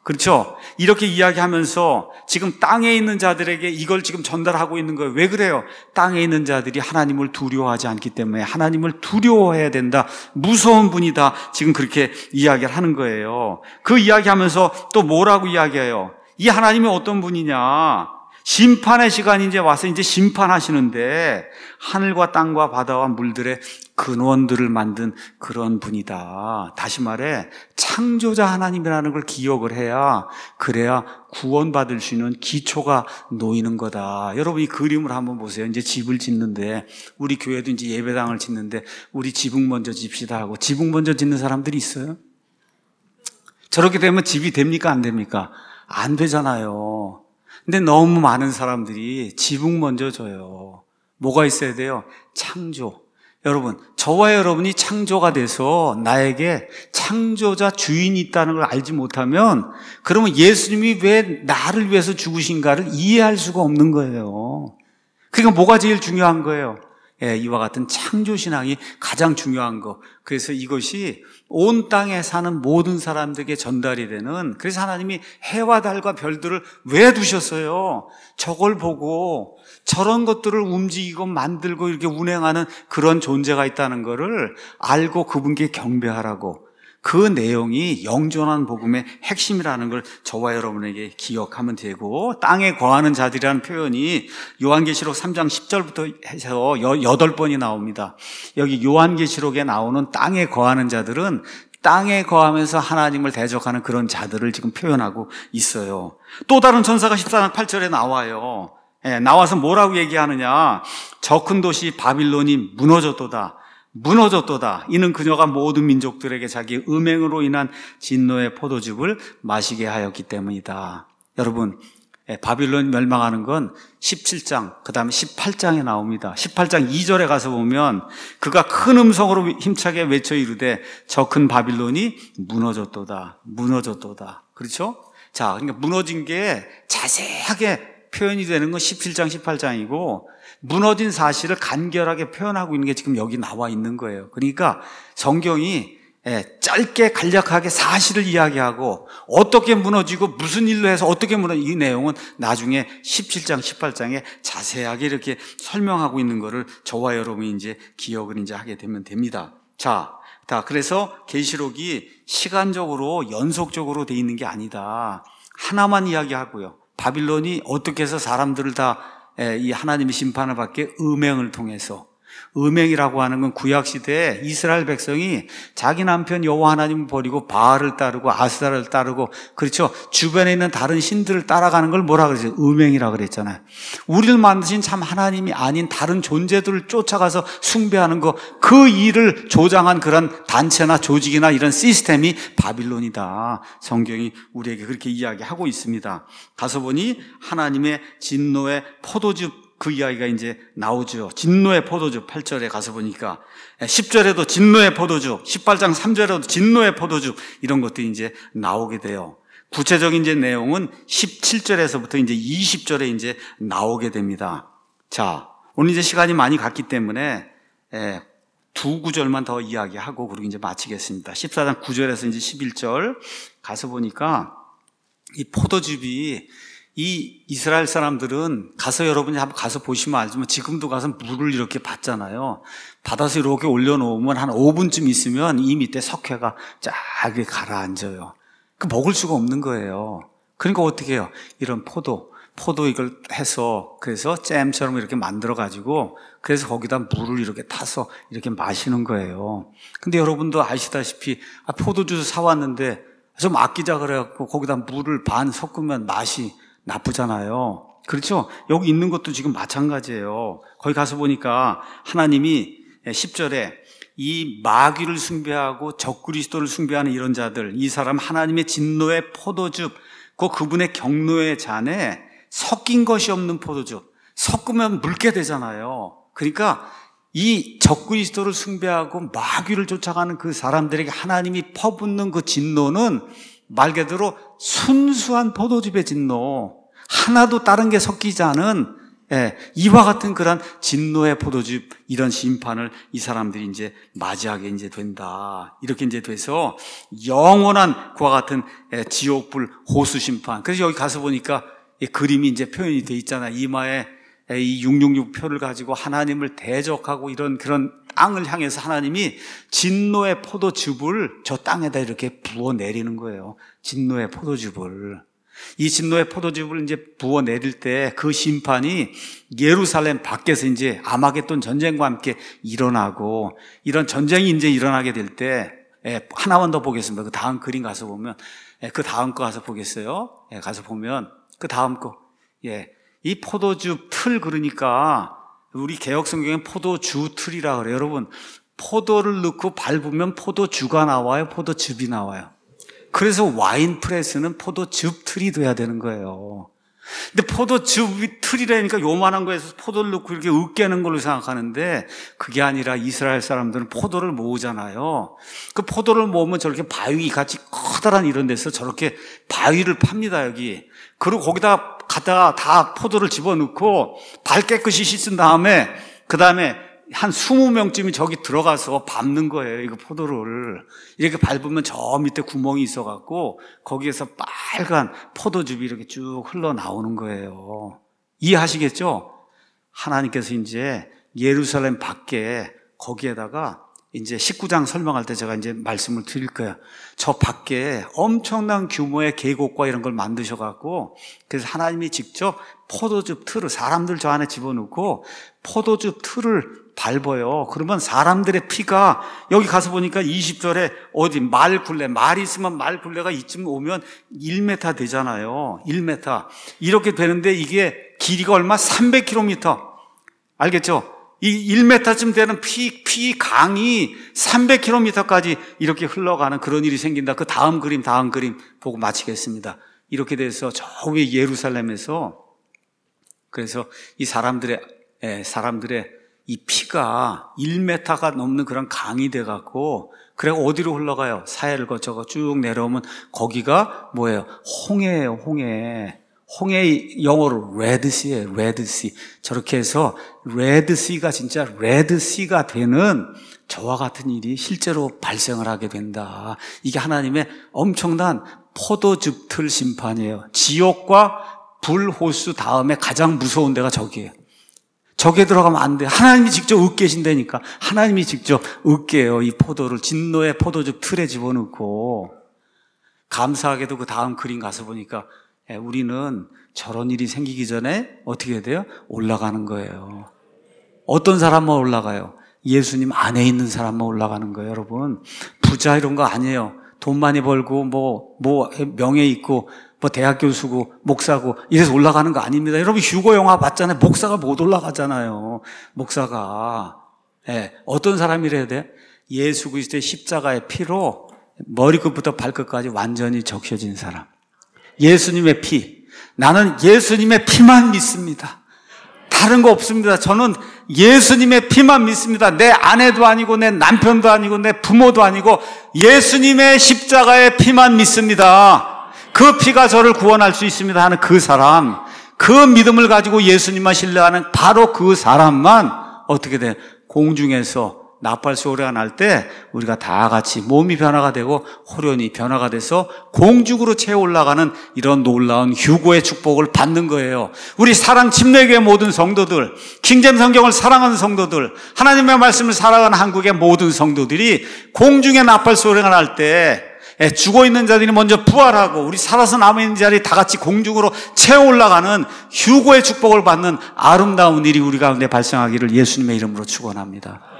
Speaker 1: 그렇죠? 이렇게 이야기하면서 지금 땅에 있는 자들에게 이걸 지금 전달하고 있는 거예요. 왜 그래요? 땅에 있는 자들이 하나님을 두려워하지 않기 때문에 하나님을 두려워해야 된다. 무서운 분이다. 지금 그렇게 이야기를 하는 거예요. 그 이야기하면서 또 뭐라고 이야기해요? 이 하나님이 어떤 분이냐? 심판의 시간이 이제 와서 이제 심판하시는데 하늘과 땅과 바다와 물들의 근원들을 만든 그런 분이다. 다시 말해 창조자 하나님이라는 걸 기억을 해야 그래야 구원받을 수 있는 기초가 놓이는 거다. 여러분 이 그림을 한번 보세요. 이제 집을 짓는데 우리 교회도 이제 예배당을 짓는데 우리 지붕 먼저 집시다 하고 지붕 먼저 짓는 사람들이 있어요? 저렇게 되면 집이 됩니까? 안 됩니까? 안 되잖아요. 근데 너무 많은 사람들이 지붕 먼저 져요. 뭐가 있어야 돼요? 창조. 여러분, 저와 여러분이 창조가 돼서 나에게 창조자 주인이 있다는 걸 알지 못하면 그러면 예수님이 왜 나를 위해서 죽으신가를 이해할 수가 없는 거예요. 그러니까 뭐가 제일 중요한 거예요? 이와 같은 창조신앙이 가장 중요한 거. 그래서 이것이 온 땅에 사는 모든 사람들에게 전달이 되는, 그래서 하나님이 해와 달과 별들을 왜 두셨어요? 저걸 보고 저런 것들을 움직이고 만들고 이렇게 운행하는 그런 존재가 있다는 거를 알고 그분께 경배하라고. 그 내용이 영존한 복음의 핵심이라는 걸 저와 여러분에게 기억하면 되고, 땅에 거하는 자들이라는 표현이 요한계시록 3장 10절부터 해서 8번이 나옵니다. 여기 요한계시록에 나오는 땅에 거하는 자들은 땅에 거하면서 하나님을 대적하는 그런 자들을 지금 표현하고 있어요. 또 다른 천사가 14장 8절에 나와요. 나와서 뭐라고 얘기하느냐? 저 큰 도시 바빌론이 무너졌도다. 이는 그녀가 모든 민족들에게 자기 음행으로 인한 진노의 포도즙을 마시게 하였기 때문이다. 여러분, 바빌론 멸망하는 건 17장, 그 다음에 18장에 나옵니다. 18장 2절에 가서 보면 그가 큰 음성으로 힘차게 외쳐 이르되 저 큰 바빌론이 무너졌도다. 그렇죠? 자, 그러니까 무너진 게 자세하게 표현이 되는 건 17장, 18장이고 무너진 사실을 간결하게 표현하고 있는 게 지금 여기 나와 있는 거예요. 그러니까 성경이 짧게 간략하게 사실을 이야기하고 어떻게 무너지고 무슨 일로 해서 어떻게 무너지고 이 내용은 나중에 17장, 18장에 자세하게 이렇게 설명하고 있는 거를 저와 여러분이 이제 기억을 이제 하게 되면 됩니다. 자, 그래서 계시록이 시간적으로 연속적으로 돼 있는 게 아니다. 하나만 이야기하고요. 바빌론이 어떻게 해서 사람들을 다 이 하나님의 심판을 받게 음행을 통해서, 음행이라고 하는 건 구약시대에 이스라엘 백성이 자기 남편 여호와 하나님을 버리고 바알을 따르고 아스타를 따르고, 그렇죠, 주변에 있는 다른 신들을 따라가는 걸 뭐라 그러죠? 음행이라고 그랬잖아요. 우리를 만드신 참 하나님이 아닌 다른 존재들을 쫓아가서 숭배하는 거, 그 일을 조장한 그런 단체나 조직이나 이런 시스템이 바빌론이다. 성경이 우리에게 그렇게 이야기하고 있습니다. 가서 보니 하나님의 진노의 포도즙, 그 이야기가 이제 나오죠. 진노의 포도즙. 8절에 가서 보니까 10절에도 진노의 포도즙, 18장 3절에도 진노의 포도즙, 이런 것들이 이제 나오게 돼요. 구체적인 이제 내용은 17절에서부터 이제 20절에 이제 나오게 됩니다. 자, 오늘 이제 시간이 많이 갔기 때문에 두 구절만 더 이야기하고 그리고 이제 마치겠습니다. 14장 9절에서 이제 11절 가서 보니까 이 포도즙이, 이 이스라엘 사람들은 가서 여러분이 한번 가서 보시면 알지만 지금도 가서 물을 이렇게 받잖아요. 받아서 이렇게 올려놓으면 한 5분쯤 있으면 이 밑에 석회가 쫙 가라앉아요. 그 먹을 수가 없는 거예요. 그러니까 어떻게 해요? 이런 포도 이걸 해서 그래서 잼처럼 이렇게 만들어가지고 그래서 거기다 물을 이렇게 타서 이렇게 마시는 거예요. 근데 여러분도 아시다시피 포도주스 사왔는데 좀 아끼자 그래갖고 거기다 물을 반 섞으면 맛이 나쁘잖아요. 그렇죠? 여기 있는 것도 지금 마찬가지예요. 거기 가서 보니까 하나님이 10절에 이 마귀를 숭배하고 적그리스도를 숭배하는 이런 자들, 이 사람 하나님의 진노의 포도즙, 그분의 경노의 잔에 섞인 것이 없는 포도즙, 섞으면 묽게 되잖아요. 그러니까 이 적그리스도를 숭배하고 마귀를 쫓아가는 그 사람들에게 하나님이 퍼붓는 그 진노는 말 그대로 순수한 포도즙의 진노, 하나도 다른 게 섞이지 않은 이와 같은 그런 진노의 포도즙, 이런 심판을 이 사람들이 이제 맞이하게 이제 된다. 이렇게 이제 돼서 영원한 그와 같은 지옥불 호수 심판. 그래서 여기 가서 보니까 이 그림이 이제 표현이 돼 있잖아. 이마에 이 666표를 가지고 하나님을 대적하고 이런 그런 땅을 향해서 하나님이 진노의 포도즙을 저 땅에다 이렇게 부어 내리는 거예요. 진노의 포도즙을. 이 진노의 포도즙을 이제 부어 내릴 때 그 심판이 예루살렘 밖에서 이제 아마겟돈 전쟁과 함께 일어나고, 이런 전쟁이 이제 일어나게 될 때, 하나만 더 보겠습니다. 그 다음 그림 가서 보면, 그 다음 거 가서 보겠어요. 가서 보면 그 다음 거. 이 포도즙 틀, 그러니까 우리 개역 성경엔 포도주 틀이라 그래요. 여러분, 포도를 넣고 밟으면 포도주가 나와요, 포도즙이 나와요. 그래서 와인 프레스는 포도즙 틀이 돼야 되는 거예요. 근데 포도즙 틀이라니까 요만한 거에서 포도를 넣고 이렇게 으깨는 걸로 생각하는데, 그게 아니라 이스라엘 사람들은 포도를 모으잖아요. 그 포도를 모으면 저렇게 바위 같이 커다란 이런 데서 저렇게 바위를 팝니다, 여기. 그리고 거기다 갖다가 다 포도를 집어넣고 발 깨끗이 씻은 다음에, 그 다음에 한 20명쯤이 저기 들어가서 밟는 거예요. 이거 포도를 이렇게 밟으면 저 밑에 구멍이 있어갖고 거기에서 빨간 포도즙이 이렇게 쭉 흘러나오는 거예요. 이해하시겠죠? 하나님께서 이제 예루살렘 밖에, 거기에다가 이제 19장 설명할 때 제가 이제 말씀을 드릴 거예요. 저 밖에 엄청난 규모의 계곡과 이런 걸 만드셔갖고, 그래서 하나님이 직접 포도즙 틀을 사람들 저 안에 집어넣고 포도즙 틀을 밟아요. 그러면 사람들의 피가, 여기 가서 보니까 20절에 어디 말굴레, 말이 있으면 말굴레가 이쯤 오면 1m 되잖아요. 1m. 이렇게 되는데 이게 길이가 얼마? 300km. 알겠죠? 이 1m쯤 되는 피 강이 300km까지 이렇게 흘러가는 그런 일이 생긴다. 그 다음 그림 보고 마치겠습니다. 이렇게 돼서 저 위에 예루살렘에서, 그래서 이 사람들의 이 피가 1m가 넘는 그런 강이 돼갖고, 그래 어디로 흘러가요? 사해를 거쳐가 쭉 내려오면 거기가 뭐예요? 홍해예요, 홍해. 홍해의 영어로 레드시예요, 레드시. 저렇게 해서 레드시가 진짜 레드시가 되는 저와 같은 일이 실제로 발생을 하게 된다. 이게 하나님의 엄청난 포도즙 틀 심판이에요. 지옥과 불호수 다음에 가장 무서운 데가 저기예요. 저기에 들어가면 안 돼요. 하나님이 직접 으깨신다니까. 하나님이 직접 으깨요. 이 포도를 진노의 포도즙 틀에 집어넣고. 감사하게도 그 다음 그림 가서 보니까 우리는 저런 일이 생기기 전에 어떻게 해야 돼요? 올라가는 거예요. 어떤 사람만 올라가요? 예수님 안에 있는 사람만 올라가는 거예요, 여러분. 부자 이런 거 아니에요. 돈 많이 벌고 뭐 명예 있고 뭐 대학 교수고 목사고 이래서 올라가는 거 아닙니다. 여러분 휴거 영화 봤잖아요. 목사가 못 올라가잖아요. 목사가. 어떤 사람이래야 돼? 예수 그리스도의 십자가의 피로 머리끝부터 발끝까지 완전히 적셔진 사람. 예수님의 피. 나는 예수님의 피만 믿습니다. 다른 거 없습니다. 저는 예수님의 피만 믿습니다. 내 아내도 아니고 내 남편도 아니고 내 부모도 아니고 예수님의 십자가의 피만 믿습니다. 그 피가 저를 구원할 수 있습니다 하는 그 사람, 그 믿음을 가지고 예수님만 신뢰하는 바로 그 사람만 어떻게 돼? 공중에서 나팔 소리가 날 때 우리가 다 같이 몸이 변화가 되고 호련이 변화가 돼서 공중으로 채워 올라가는 이런 놀라운 휴고의 축복을 받는 거예요. 우리 사랑 침례교회 모든 성도들, 킹잼 성경을 사랑하는 성도들, 하나님의 말씀을 사랑하는 한국의 모든 성도들이 공중에 나팔 소리가 날 때 죽어있는 자들이 먼저 부활하고 우리 살아서 남아있는 자들이 다 같이 공중으로 채워 올라가는 휴고의 축복을 받는 아름다운 일이 우리 가운데 발생하기를 예수님의 이름으로 축원합니다.